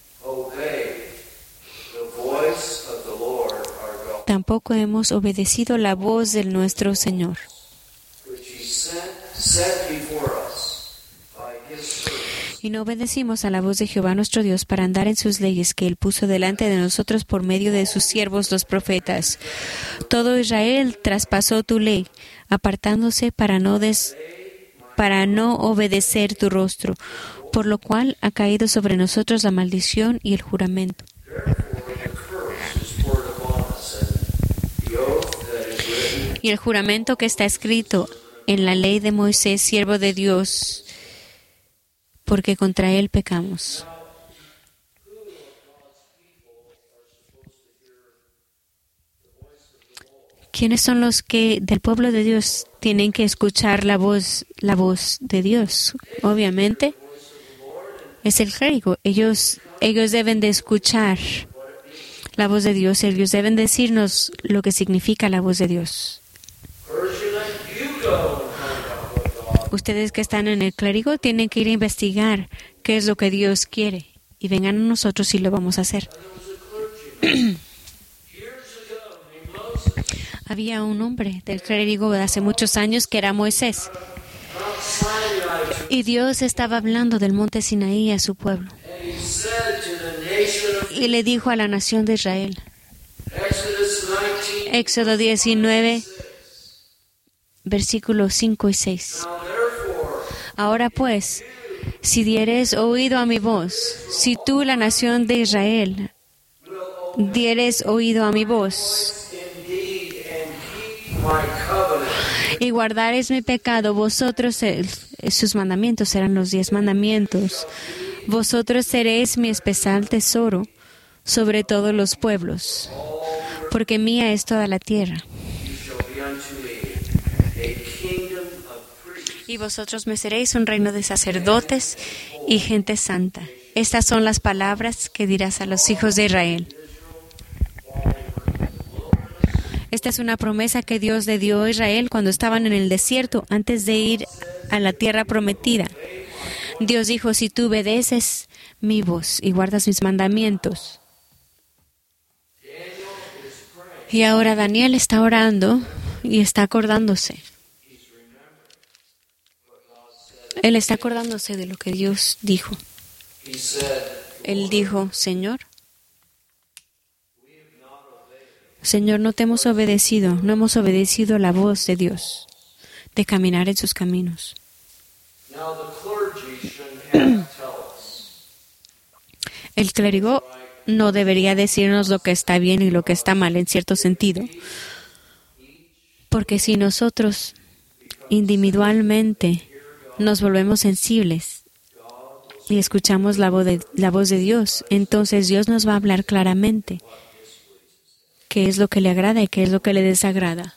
Tampoco hemos obedecido la voz de nuestro Señor, y no obedecimos a la voz de Jehová nuestro Dios para andar en sus leyes que Él puso delante de nosotros por medio de sus siervos los profetas. Todo Israel traspasó tu ley, apartándose para no, des, para no obedecer tu rostro, por lo cual ha caído sobre nosotros la maldición y el juramento. Y el juramento que está escrito en la ley de Moisés, siervo de Dios, porque contra él pecamos. ¿Quiénes son los que del pueblo de Dios tienen que escuchar la voz, la voz de Dios? Obviamente, es el clérigo. Ellos, ellos deben de escuchar la voz de Dios. Ellos deben decirnos lo que significa la voz de Dios. Ustedes que están en el clérigo tienen que ir a investigar qué es lo que Dios quiere y vengan a nosotros y lo vamos a hacer. Había un hombre del clérigo de hace muchos años que era Moisés. Y Dios estaba hablando del monte Sinaí a su pueblo. Y le dijo a la nación de Israel, Éxodo diecinueve, versículos cinco y seis. Ahora pues, si dieres oído a mi voz, si tú, la nación de Israel, dieres oído a mi voz y guardares mi pecado, vosotros, el, sus mandamientos serán los diez mandamientos, vosotros seréis mi especial tesoro sobre todos los pueblos, porque mía es toda la tierra. Y vosotros me seréis un reino de sacerdotes y gente santa. Estas son las palabras que dirás a los hijos de Israel. Esta es una promesa que Dios le dio a Israel cuando estaban en el desierto, antes de ir a la tierra prometida. Dios dijo, si tú obedeces mi voz y guardas mis mandamientos. Y ahora Daniel está orando y está acordándose. Él está acordándose de lo que Dios dijo. Él dijo, Señor, Señor, no te hemos obedecido, no hemos obedecido la voz de Dios, de caminar en sus caminos. El clérigo no debería decirnos lo que está bien y lo que está mal en cierto sentido, porque si nosotros individualmente nos volvemos sensibles y escuchamos la voz de, la voz de Dios, entonces Dios nos va a hablar claramente qué es lo que le agrada y qué es lo que le desagrada.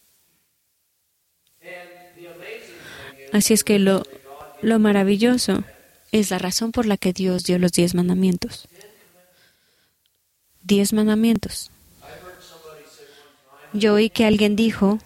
Así es que lo, lo maravilloso es la razón por la que Dios dio los diez mandamientos. Diez mandamientos. Yo oí que alguien dijo,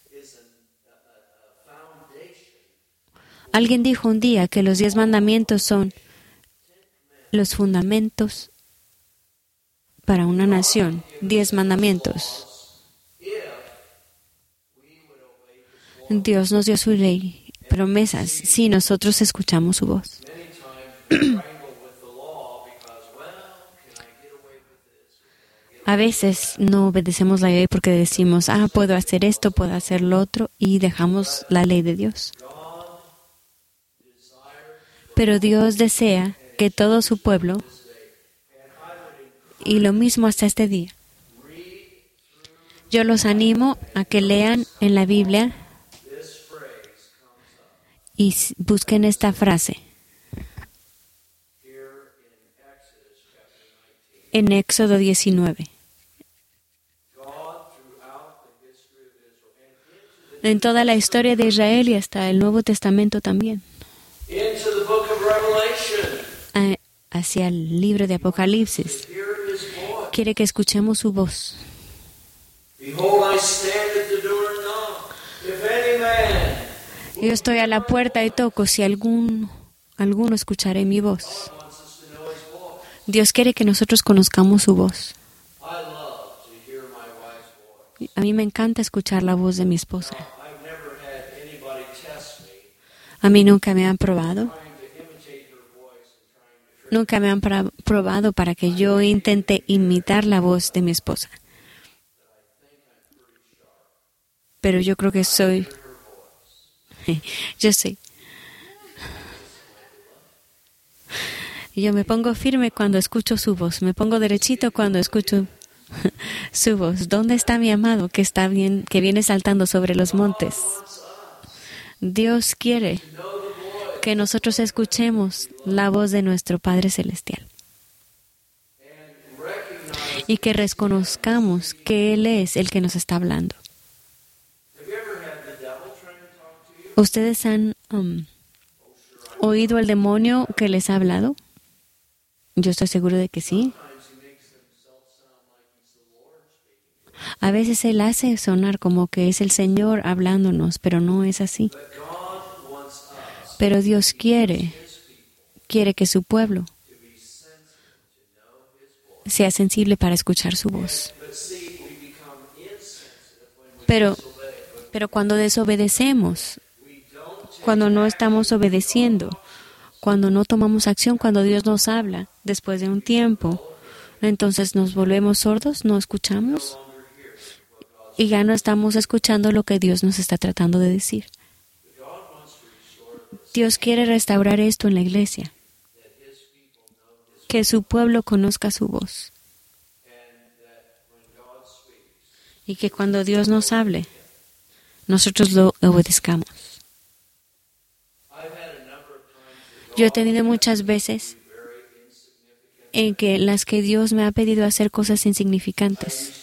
alguien dijo un día que los diez mandamientos son los fundamentos para una nación. Diez mandamientos. Dios nos dio su ley, promesas, si nosotros escuchamos su voz. A veces no obedecemos la ley porque decimos, ah, puedo hacer esto, puedo hacer lo otro, y dejamos la ley de Dios. Pero Dios desea que todo su pueblo, y lo mismo hasta este día, yo los animo a que lean en la Biblia y busquen esta frase en Éxodo diecinueve. En toda la historia de Israel y hasta el Nuevo Testamento también. Hacia el libro de Apocalipsis. Quiere que escuchemos su voz. Yo estoy a la puerta y toco, si algún, alguno escucharé mi voz. Dios quiere que nosotros conozcamos su voz. A mí me encanta escuchar la voz de mi esposa. A mí nunca me han probado. Nunca me han probado para que yo intente imitar la voz de mi esposa. Pero yo creo que soy... Yo sé. Yo me pongo firme cuando escucho su voz. Me pongo derechito cuando escucho su voz. ¿Dónde está mi amado que está bien, que viene saltando sobre los montes? Dios quiere que nosotros escuchemos la voz de nuestro Padre Celestial y que reconozcamos que Él es el que nos está hablando. ¿Ustedes han um, oído al demonio que les ha hablado? Yo estoy seguro de que sí. A veces Él hace sonar como que es el Señor hablándonos, pero no es así. Pero Dios quiere, quiere que su pueblo sea sensible para escuchar su voz. Pero, pero cuando desobedecemos, cuando no estamos obedeciendo, cuando no tomamos acción, cuando Dios nos habla después de un tiempo, entonces nos volvemos sordos, no escuchamos y ya no estamos escuchando lo que Dios nos está tratando de decir. Dios quiere restaurar esto en la iglesia, que su pueblo conozca su voz y que cuando Dios nos hable, nosotros lo obedezcamos. Yo he tenido muchas veces en que las que Dios me ha pedido hacer cosas insignificantes.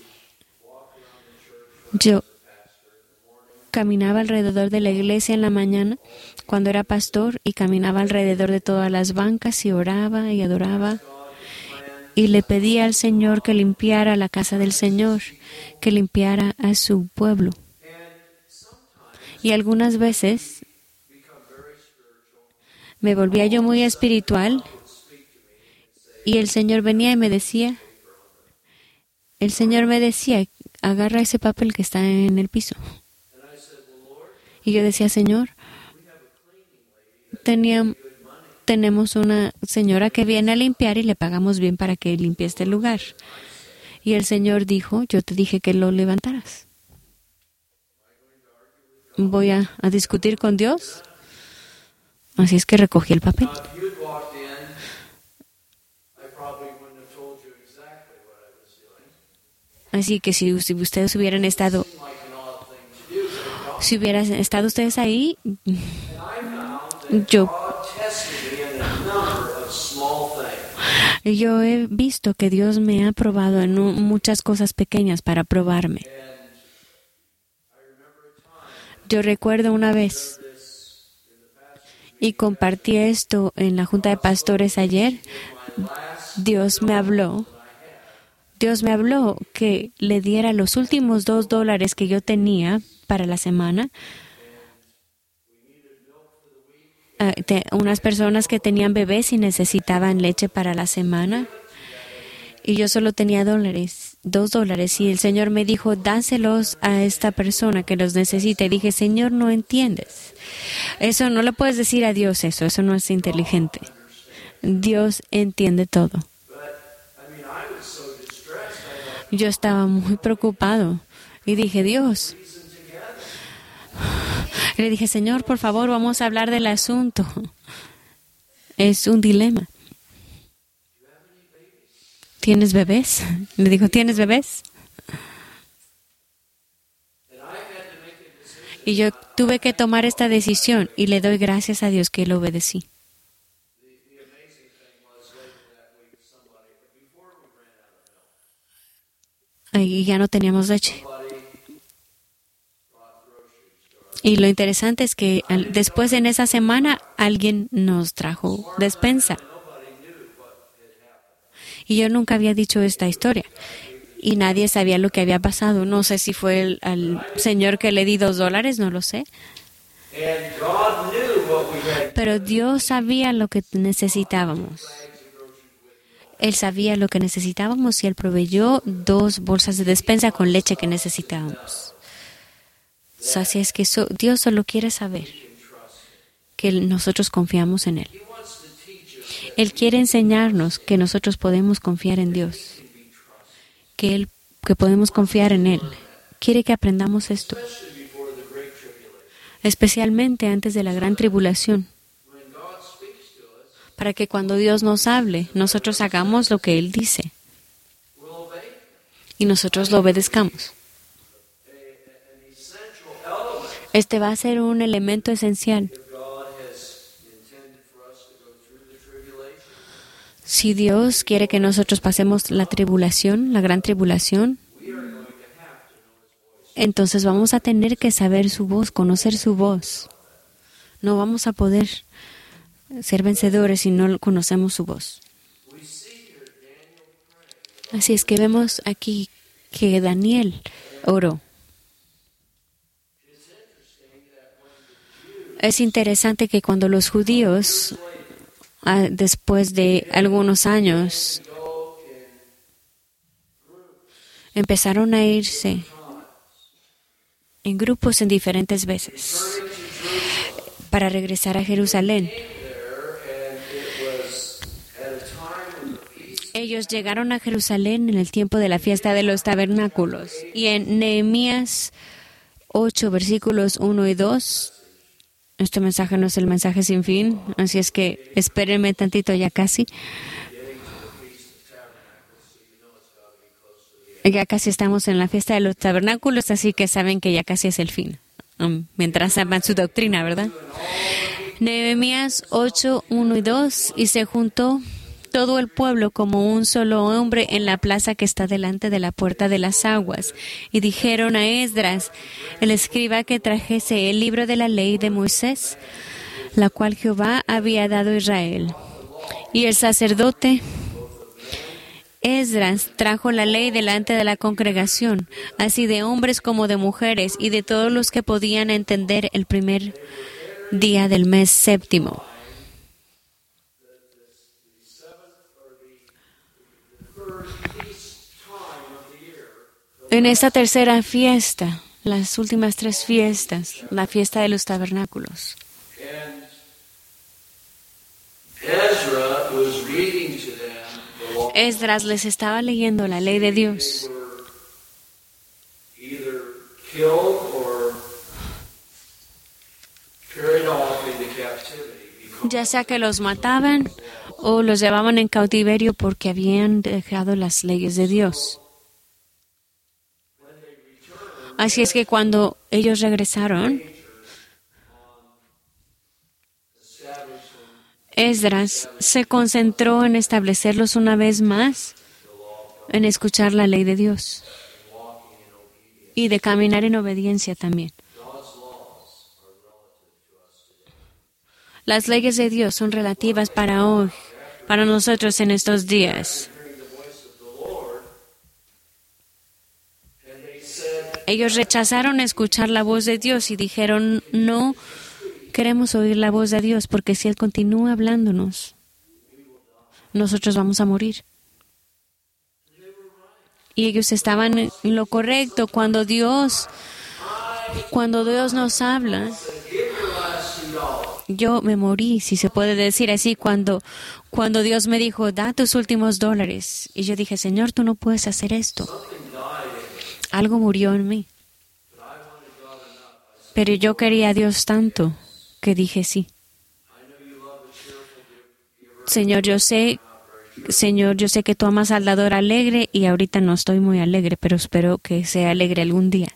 Yo caminaba alrededor de la iglesia en la mañana cuando era pastor y caminaba alrededor de todas las bancas y oraba y adoraba y le pedía al Señor que limpiara la casa del Señor, que limpiara a su pueblo. Y algunas veces me volvía yo muy espiritual y el Señor venía y me decía, el Señor me decía, agarra ese papel que está en el piso. Y yo decía, Señor, tenía, tenemos una señora que viene a limpiar y le pagamos bien para que limpie este lugar. Y el Señor dijo, yo te dije que lo levantaras. ¿Voy a, a discutir con Dios? Así es que recogí el papel. Así que si, si ustedes hubieran estado, si hubieran estado ustedes ahí, yo, yo he visto que Dios me ha probado en un, muchas cosas pequeñas para probarme. Yo recuerdo una vez, y compartí esto en la Junta de Pastores ayer, Dios me habló. Dios me habló que le diera los últimos dos dólares que yo tenía para la semana a unas personas que tenían bebés y necesitaban leche para la semana. Y yo solo tenía dólares. dos dólares y el Señor me dijo, dáselos a esta persona que los necesita. Y dije, Señor, no entiendes. Eso no le puedes decir a Dios eso, eso no es inteligente. Dios entiende todo. Yo estaba muy preocupado y dije, Dios. Le dije, Señor, por favor, vamos a hablar del asunto. Es un dilema. ¿Tienes bebés? Le dijo, ¿tienes bebés? Y yo tuve que tomar esta decisión y le doy gracias a Dios que lo obedecí. Y ya no teníamos leche. Y lo interesante es que después en esa semana alguien nos trajo despensa. Y yo nunca había dicho esta historia. Y nadie sabía lo que había pasado. No sé si fue el, el señor que le di dos dólares, no lo sé. Pero Dios sabía lo que necesitábamos. Él sabía lo que necesitábamos y Él proveyó dos bolsas de despensa con leche que necesitábamos. So, así es que so, Dios solo quiere saber que nosotros confiamos en Él. Él quiere enseñarnos que nosotros podemos confiar en Dios, que, él, que podemos confiar en Él. Quiere que aprendamos esto, especialmente antes de la gran tribulación, para que cuando Dios nos hable, nosotros hagamos lo que Él dice y nosotros lo obedezcamos. Este va a ser un elemento esencial. Si Dios quiere que nosotros pasemos la tribulación, la gran tribulación, entonces vamos a tener que saber su voz, conocer su voz. No vamos a poder ser vencedores si no conocemos su voz. Así es que vemos aquí que Daniel oró. Es interesante que cuando los judíos, después de algunos años, empezaron a irse en grupos en diferentes veces para regresar a Jerusalén. Ellos llegaron a Jerusalén en el tiempo de la fiesta de los tabernáculos. Y en Nehemías ocho, versículos uno y dos, este mensaje no es el mensaje sin fin, así es que espérenme tantito, ya casi. Ya casi estamos en la fiesta de los tabernáculos, así que saben que ya casi es el fin. Um, mientras aman su doctrina, ¿verdad? Nehemías ocho, uno y dos, y se juntó todo el pueblo como un solo hombre en la plaza que está delante de la puerta de las aguas. Y dijeron a Esdras, el escriba, que trajese el libro de la ley de Moisés, la cual Jehová había dado a Israel. Y el sacerdote Esdras trajo la ley delante de la congregación, así de hombres como de mujeres, y de todos los que podían entender, el primer día del mes séptimo. En esta tercera fiesta, las últimas tres fiestas, la fiesta de los tabernáculos, Esdras les estaba leyendo la ley de Dios. Ya sea que los mataban o los llevaban en cautiverio porque habían dejado las leyes de Dios. Así es que cuando ellos regresaron, Esdras se concentró en establecerlos una vez más, en escuchar la ley de Dios y de caminar en obediencia también. Las leyes de Dios son relativas para hoy, para nosotros en estos días. Ellos rechazaron escuchar la voz de Dios y dijeron, no queremos oír la voz de Dios, porque si Él continúa hablándonos, nosotros vamos a morir. y ellos estaban en lo correcto. Cuando Dios, cuando Dios nos habla, yo me morí, si se puede decir así, cuando, cuando Dios me dijo, da tus últimos dólares. Y yo dije, Señor, tú no puedes hacer esto. Algo murió en mí. Pero yo quería a Dios tanto que dije sí. Señor, yo sé, Señor, yo sé que tú amas al dador alegre y ahorita no estoy muy alegre, pero espero que sea alegre algún día.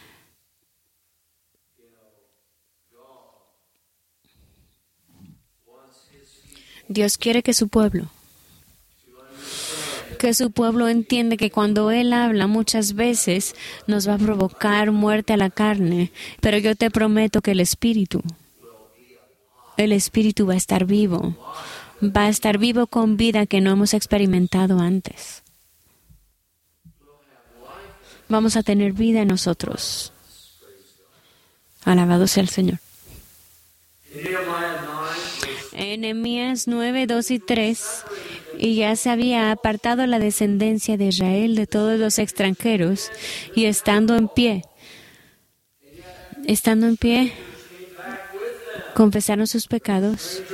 Dios quiere que su pueblo, que su pueblo entiende que cuando Él habla muchas veces nos va a provocar muerte a la carne, pero yo te prometo que el Espíritu, el Espíritu va a estar vivo. Va a estar vivo con vida que no hemos experimentado antes. Vamos a tener vida en nosotros. Alabado sea el Señor. En Nehemías nueve, dos y tres, y ya se había apartado la descendencia de Israel de todos los extranjeros, y estando en pie, estando en pie, confesaron sus pecados.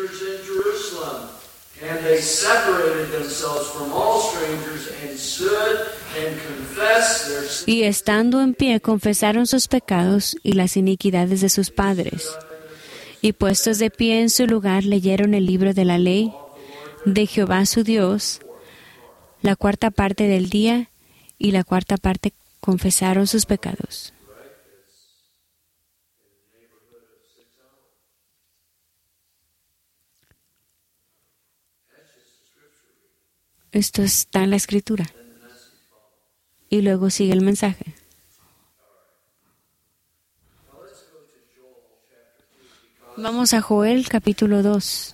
And they separated themselves from all strangers and stood and confessed their sins. Y estando en pie, confesaron sus pecados y las iniquidades de sus padres. Y puestos de pie en su lugar, leyeron el libro de la ley de Jehová su Dios, la cuarta parte del día, y la cuarta parte confesaron sus pecados. Esto está en la Escritura. Y luego sigue el mensaje. Vamos a Joel capítulo dos.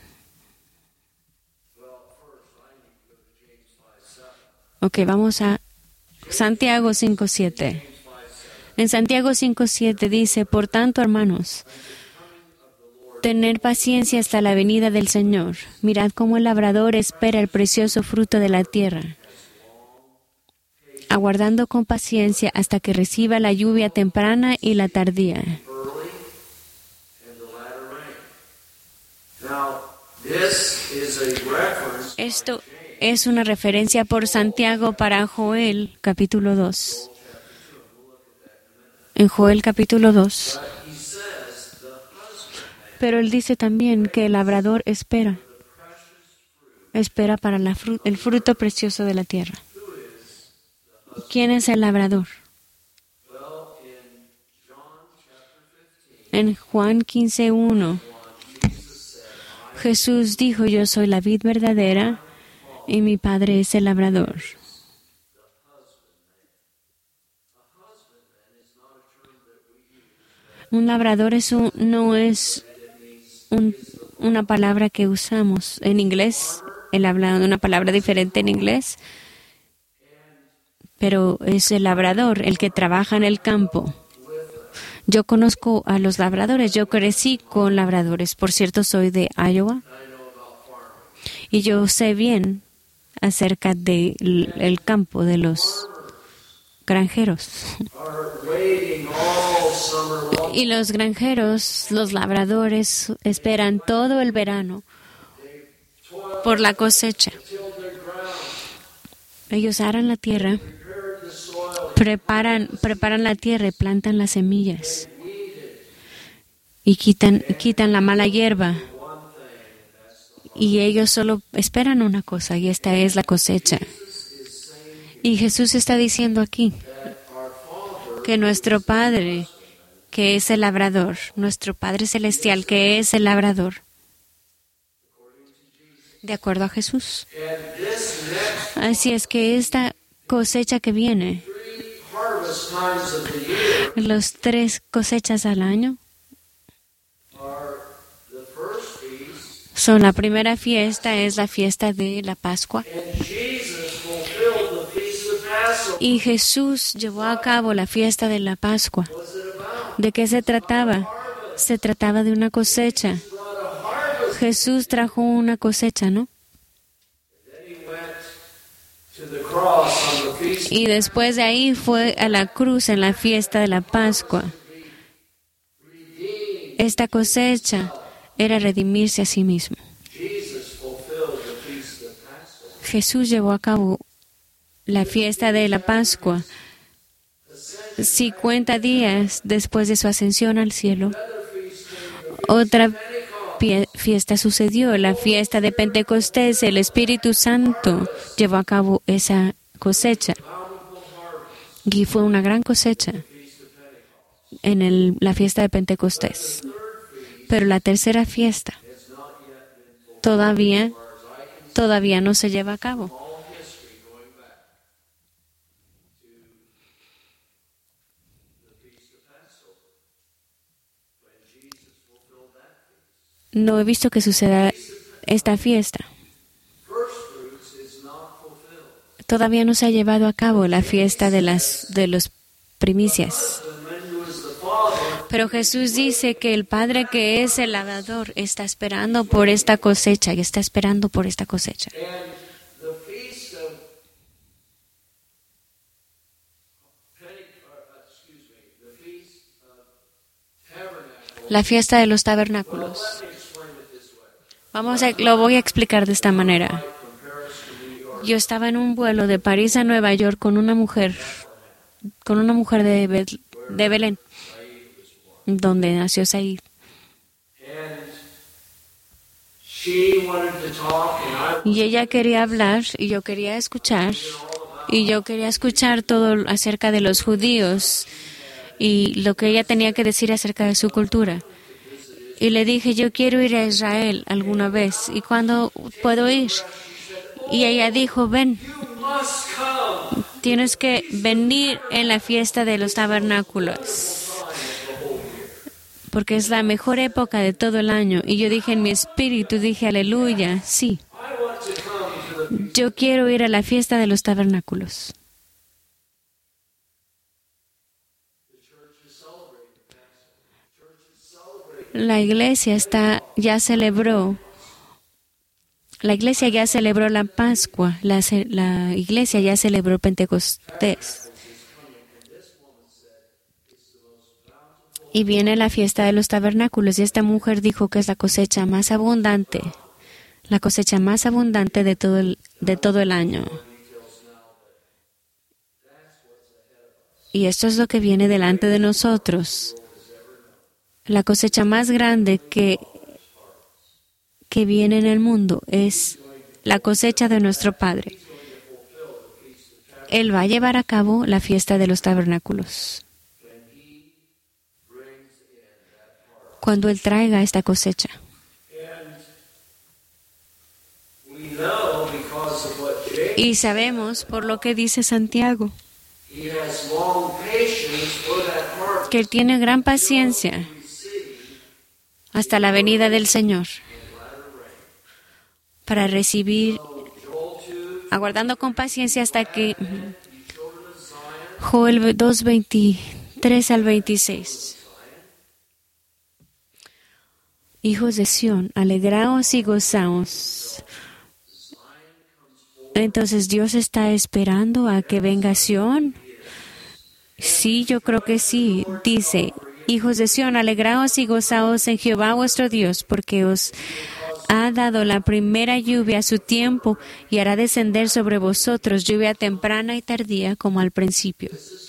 Ok, vamos a Santiago cinco siete. En Santiago cinco siete dice, por tanto, hermanos, tener paciencia hasta la venida del Señor. Mirad cómo el labrador espera el precioso fruto de la tierra, aguardando con paciencia hasta que reciba la lluvia temprana y la tardía. Esto es una referencia por Santiago para Joel capítulo dos. En Joel capítulo dos. Pero él dice también que el labrador espera, espera para la fru- el fruto precioso de la tierra. ¿Quién es el labrador? En Juan quince uno, Jesús dijo, yo soy la vid verdadera y mi Padre es el labrador. Un labrador es un, no es un, una palabra que usamos en inglés. Él habla de una palabra diferente en inglés, pero es el labrador, el que trabaja en el campo. Yo conozco a los labradores, yo crecí con labradores. Por cierto, soy de Iowa y yo sé bien acerca del el campo de los granjeros. Y los granjeros, los labradores, esperan todo el verano por la cosecha. Ellos aran la tierra, preparan, preparan la tierra y plantan las semillas. Y quitan, quitan la mala hierba. Y ellos solo esperan una cosa, y esta es la cosecha. Y Jesús está diciendo aquí que nuestro Padre, que es el labrador, nuestro Padre Celestial, que es el labrador, de acuerdo a Jesús. Así es que esta cosecha que viene, los tres cosechas al año, son la primera fiesta, es la fiesta de la Pascua. Y Jesús llevó a cabo la fiesta de la Pascua. ¿De qué se trataba? Se trataba de una cosecha. Jesús trajo una cosecha, ¿no? to the cross on the feast. Y después de ahí fue a la cruz en la fiesta de la Pascua. Esta cosecha era redimirse a sí mismo. Jesus fulfilled the feast of Passover. Jesús llevó a cabo la fiesta de la Pascua cincuenta días después de su ascensión al cielo. Otra pie- fiesta sucedió, la fiesta de Pentecostés. El Espíritu Santo llevó a cabo esa cosecha. Y fue una gran cosecha en el- la fiesta de Pentecostés. Pero la tercera fiesta todavía, todavía no se lleva a cabo. No he visto que suceda esta fiesta. Todavía no se ha llevado a cabo la fiesta de las de los primicias. Pero Jesús dice que el Padre, que es el labrador, está esperando por esta cosecha y está esperando por esta cosecha. And the feast of Pente- uh, excuse me, the feast of Tabernacles. La fiesta de los tabernáculos. Let me explain it this way. Vamos a, lo voy a explicar de esta manera. From Paris to New York. Yo estaba en un vuelo de París a Nueva York con una mujer, con una mujer de, Be- de Belén, donde nació Said. And she wanted to talk, and I Y ella quería hablar y yo quería escuchar. Y yo quería escuchar todo acerca de los judíos y lo que ella tenía que decir acerca de su cultura. Y le dije, yo quiero ir a Israel alguna vez. ¿Y cuándo puedo ir? Y ella dijo, ven, must come. tienes que venir en la fiesta de los tabernáculos, porque es la mejor época de todo el año. Y yo dije en mi espíritu, dije, aleluya, sí. I want to come to the Yo quiero ir a la fiesta de los tabernáculos. La iglesia está, ya celebró, la iglesia ya celebró la Pascua, la, ce- la iglesia ya celebró Pentecostés. Y viene la fiesta de los tabernáculos y esta mujer dijo que es la cosecha más abundante, la cosecha más abundante de todo el, de todo el año. Y esto es lo que viene delante de nosotros. La cosecha más grande que, que viene en el mundo es la cosecha de nuestro Padre. Él va a llevar a cabo la fiesta de los tabernáculos cuando Él traiga esta cosecha. we know because of what Jacob, Y sabemos, por lo que dice Santiago, he has long patience for that harvest. que Él tiene gran paciencia hasta la venida del Señor para recibir, aguardando con paciencia hasta que Joel dos, veintitrés al veintiséis. Hijos de Sión, alegraos y gozaos. Entonces, ¿Dios está esperando a que venga Sión? Sí, yo creo que sí. Dice, hijos de Sión, alegraos y gozaos en Jehová vuestro Dios, porque os ha dado la primera lluvia a su tiempo y hará descender sobre vosotros lluvia temprana y tardía como al principio.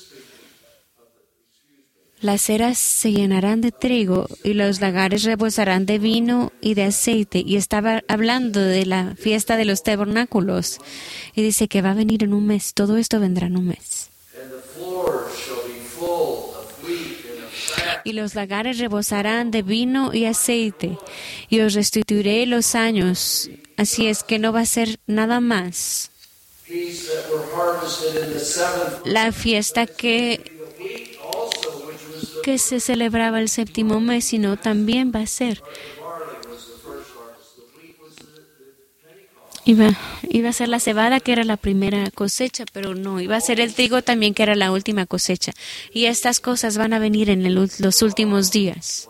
Las eras se llenarán de trigo y los lagares rebosarán de vino y de aceite. Y estaba hablando de la fiesta de los tabernáculos. Y dice que va a venir en un mes. Todo esto vendrá en un mes. And the floors shall be full of wheat and of fat. Y los lagares rebosarán de vino y aceite. Y os restituiré los años. Así es que no va a ser nada más Peas that were harvested in the seventh la fiesta que, wheat also, which was the que se celebraba el séptimo mes, sino también va a ser. barley was the first harvest. The wheat was the, the Pentecost. Iba, iba a ser la cebada, que era la primera cosecha, pero no, iba a ser el trigo también, que era la última cosecha. Y estas cosas van a venir en el ul- los últimos días.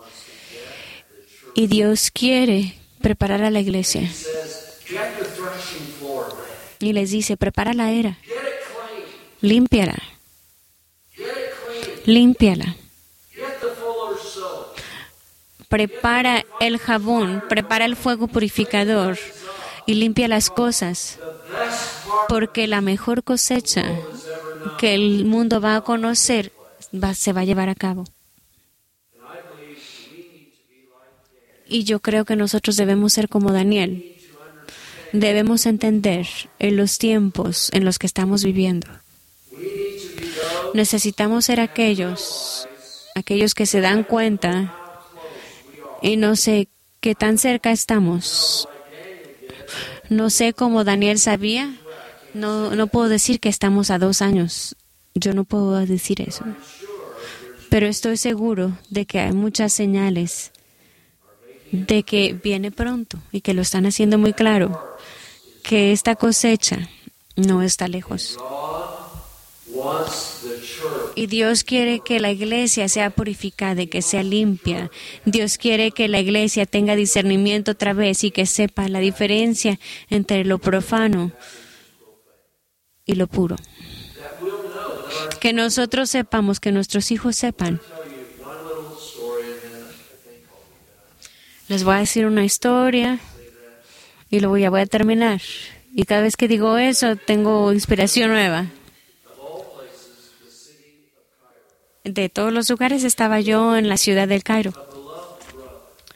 Y Dios quiere preparar a la iglesia. Says, get the threshing floor ready. y les dice, prepara la era, Get it clean. límpiala, Get it clean. límpiala. Get the fuller's soap. Prepara el jabón, prepara el fuego purificador y limpia las cosas, The best part porque la mejor cosecha que el mundo va a conocer va, se va a llevar a cabo. And I believe we need to be like Daniel. Y yo creo que nosotros debemos ser como Daniel. Debemos entender en los tiempos en los que estamos viviendo. We need to be those Necesitamos ser aquellos, aquellos que se dan cuenta y no sé qué tan cerca estamos. No sé cómo Daniel sabía. No, no puedo decir que estamos a dos años. Yo no puedo decir eso. Pero estoy seguro de que hay muchas señales de que viene pronto y que lo están haciendo muy claro, que esta cosecha no está lejos. God wants the church. Y Dios quiere que la iglesia sea purificada y que sea limpia. Dios quiere que la iglesia tenga discernimiento otra vez y que sepa la diferencia entre lo profano y lo puro. That we'll know that our Que nosotros sepamos, que nuestros hijos sepan. tell you one little story and then I think I'll be done. Les voy a decir una historia y luego ya voy a terminar. Y cada vez que digo eso, tengo inspiración nueva. Of all places, the city of Cairo, De todos los lugares estaba yo en la ciudad del Cairo, a beloved brother,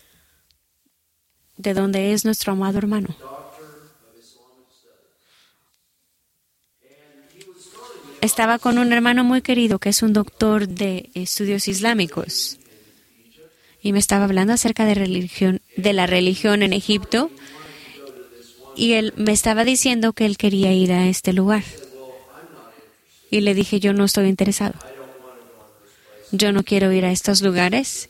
de donde es nuestro amado hermano. doctor of Islamic studies. And he was going to Estaba con un hermano muy querido que es un doctor de estudios islámicos. Y me estaba hablando acerca de religión, de la religión en Egipto. Y él me estaba diciendo que él quería ir a este lugar. Y le dije, yo no estoy interesado. Yo no quiero ir a estos lugares.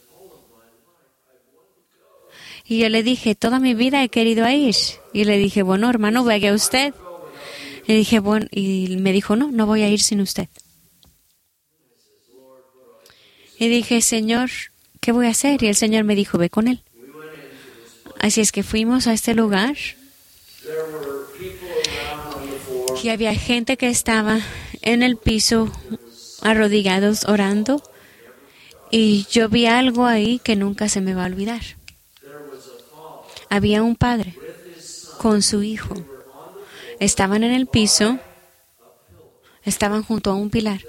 Y yo le dije, toda mi vida he querido ir. Y le dije, bueno, hermano, vaya usted. Y dije, bueno, y me dijo, no, no voy a ir sin usted. Y dije, Señor, ¿qué voy a hacer? Y el Señor me dijo, ve con él. Así es que fuimos a este lugar. there were people around on the floor. Y había gente que estaba en el piso arrodillados orando. Y yo vi algo ahí que nunca se me va a olvidar. There was a father Había un padre with his son. con su hijo. Estaban en el piso, estaban junto a un pilar.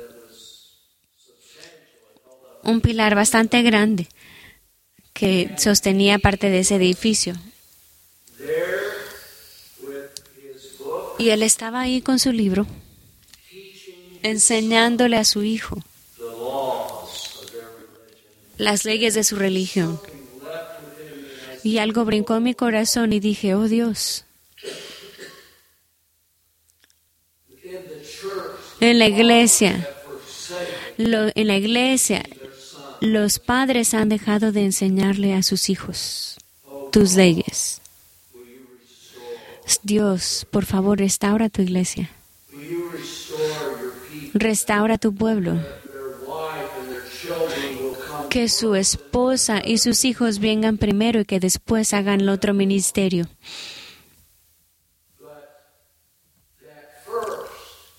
Un pilar bastante grande que sostenía parte de ese edificio. There with his book, Y él estaba ahí con su libro, teaching enseñándole a su hijo the laws of their religion. las leyes de su religión. Something leapt within me and I Y algo brincó en mi corazón y dije, oh Dios, said, in the church, en la iglesia, have forsaken lo- en la iglesia, their son. los padres han dejado de enseñarle a sus hijos tus leyes. Will you restore? Dios, por favor, restaura tu iglesia. Will you restore your people? Restaura tu pueblo. Their wife and their children will come. Que su esposa y sus hijos vengan primero y que después hagan el otro ministerio. But that first,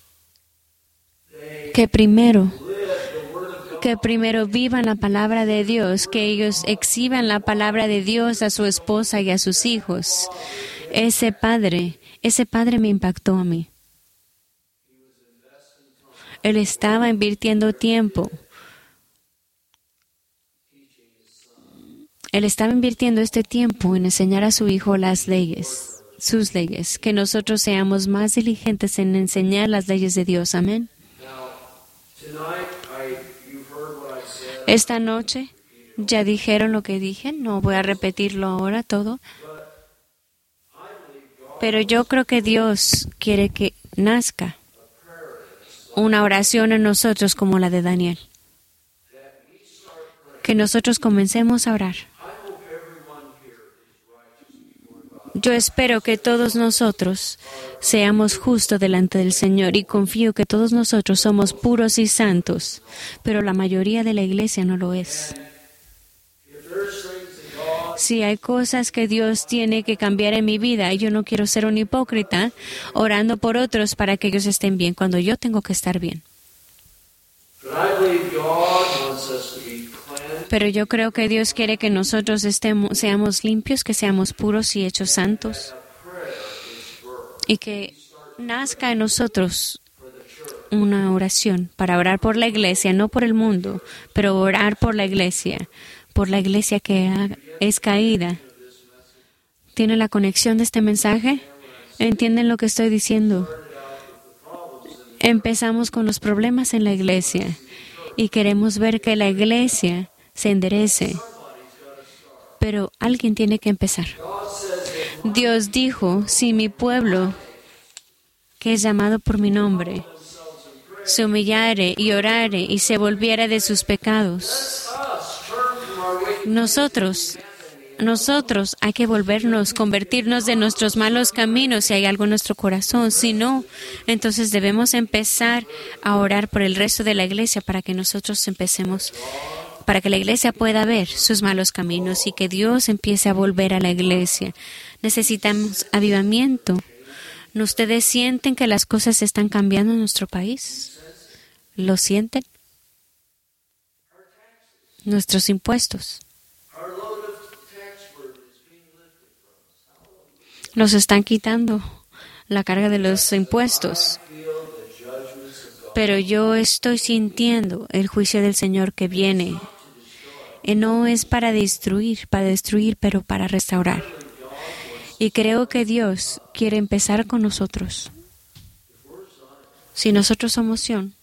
they Que primero, live the word of God. que primero vivan la palabra de Dios, que ellos exhiban la palabra de Dios a su esposa y a sus hijos. Ese padre, ese padre me impactó a mí. Él estaba invirtiendo tiempo. Él estaba invirtiendo este tiempo en enseñar a su hijo las leyes, sus leyes, que nosotros seamos más diligentes en enseñar las leyes de Dios. Amén. Now, tonight, I, you've heard what I said. Esta noche ya dijeron lo que dije, no voy a repetirlo ahora todo, pero yo creo que Dios quiere que nazca una oración en nosotros como la de Daniel. Que nosotros comencemos a orar. Yo espero que todos nosotros seamos justos delante del Señor y confío que todos nosotros somos puros y santos, pero la mayoría de la iglesia no lo es. If there's things that God Si hay cosas que Dios tiene que cambiar en mi vida, yo no quiero ser un hipócrita orando por otros para que ellos estén bien cuando yo tengo que estar bien. Pero yo creo que Dios quiere que nosotros estemos, seamos limpios, que seamos puros y hechos santos. Y que nazca en nosotros una oración para orar por la iglesia, no por el mundo, pero orar por la iglesia, por la iglesia que ha, es caída. ¿Tiene la conexión de este mensaje? ¿Entienden lo que estoy diciendo? Empezamos con los problemas en la iglesia y queremos ver que la iglesia se enderece. Pero alguien tiene que empezar. Dios dijo, si mi pueblo, que es llamado por mi nombre, se humillare y orare y se volviera de sus pecados. Nosotros, nosotros hay que volvernos, convertirnos de nuestros malos caminos si hay algo en nuestro corazón. Si no, entonces debemos empezar a orar por el resto de la iglesia para que nosotros empecemos, para que la iglesia pueda ver sus malos caminos y que Dios empiece a volver a la iglesia. Necesitamos avivamiento. ¿No ustedes sienten que las cosas están cambiando en nuestro país? ¿Lo sienten? Nuestros impuestos nos están quitando la carga de los impuestos. Pero yo estoy sintiendo el juicio del Señor que viene. Y no es para destruir, para destruir, pero para restaurar. Y creo que Dios quiere empezar con nosotros. Si nosotros somos Sion,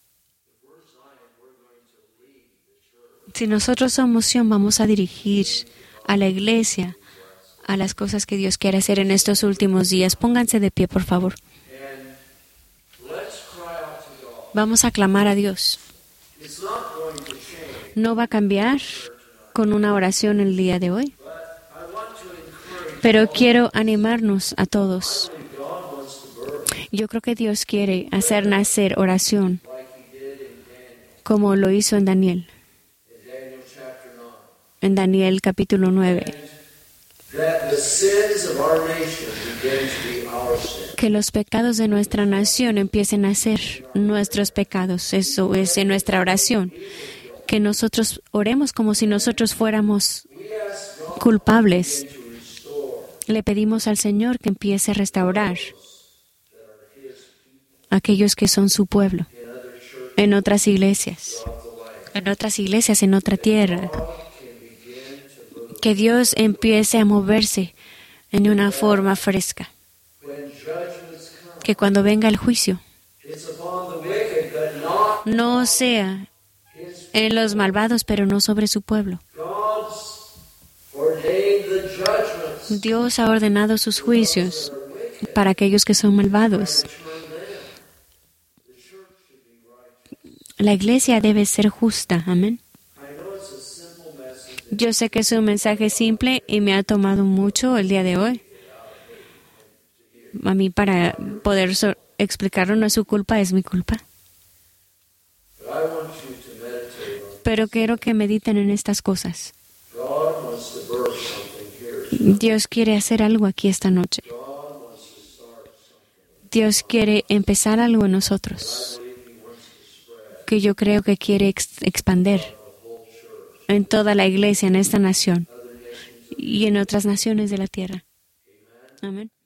si nosotros somos Sion, vamos a dirigir a la iglesia a las cosas que Dios quiere hacer en estos últimos días. Pónganse de pie, por favor. Vamos a clamar a Dios. No va a cambiar con una oración el día de hoy, pero quiero animarnos a todos. Yo creo que Dios quiere hacer nacer oración como lo hizo en Daniel. En Daniel capítulo nueve. Que los pecados de nuestra nación empiecen a ser nuestros pecados. Eso es en nuestra oración. Que nosotros oremos como si nosotros fuéramos culpables. Le pedimos al Señor que empiece a restaurar a aquellos que son su pueblo en otras iglesias, en otras iglesias, en otra tierra. Que Dios empiece a moverse en una forma fresca. Que cuando venga el juicio, no sea en los malvados, pero no sobre su pueblo. Dios ha ordenado sus juicios para aquellos que son malvados. La iglesia debe ser justa. Amén. Yo sé que es un mensaje simple y me ha tomado mucho el día de hoy. A mí para poder so- explicarlo no es su culpa, es mi culpa. Pero quiero que mediten en estas cosas. Dios quiere hacer algo aquí esta noche. Dios quiere empezar algo en nosotros que yo creo que quiere ex- expander en toda la iglesia, en esta nación y en otras naciones de la tierra. Amén.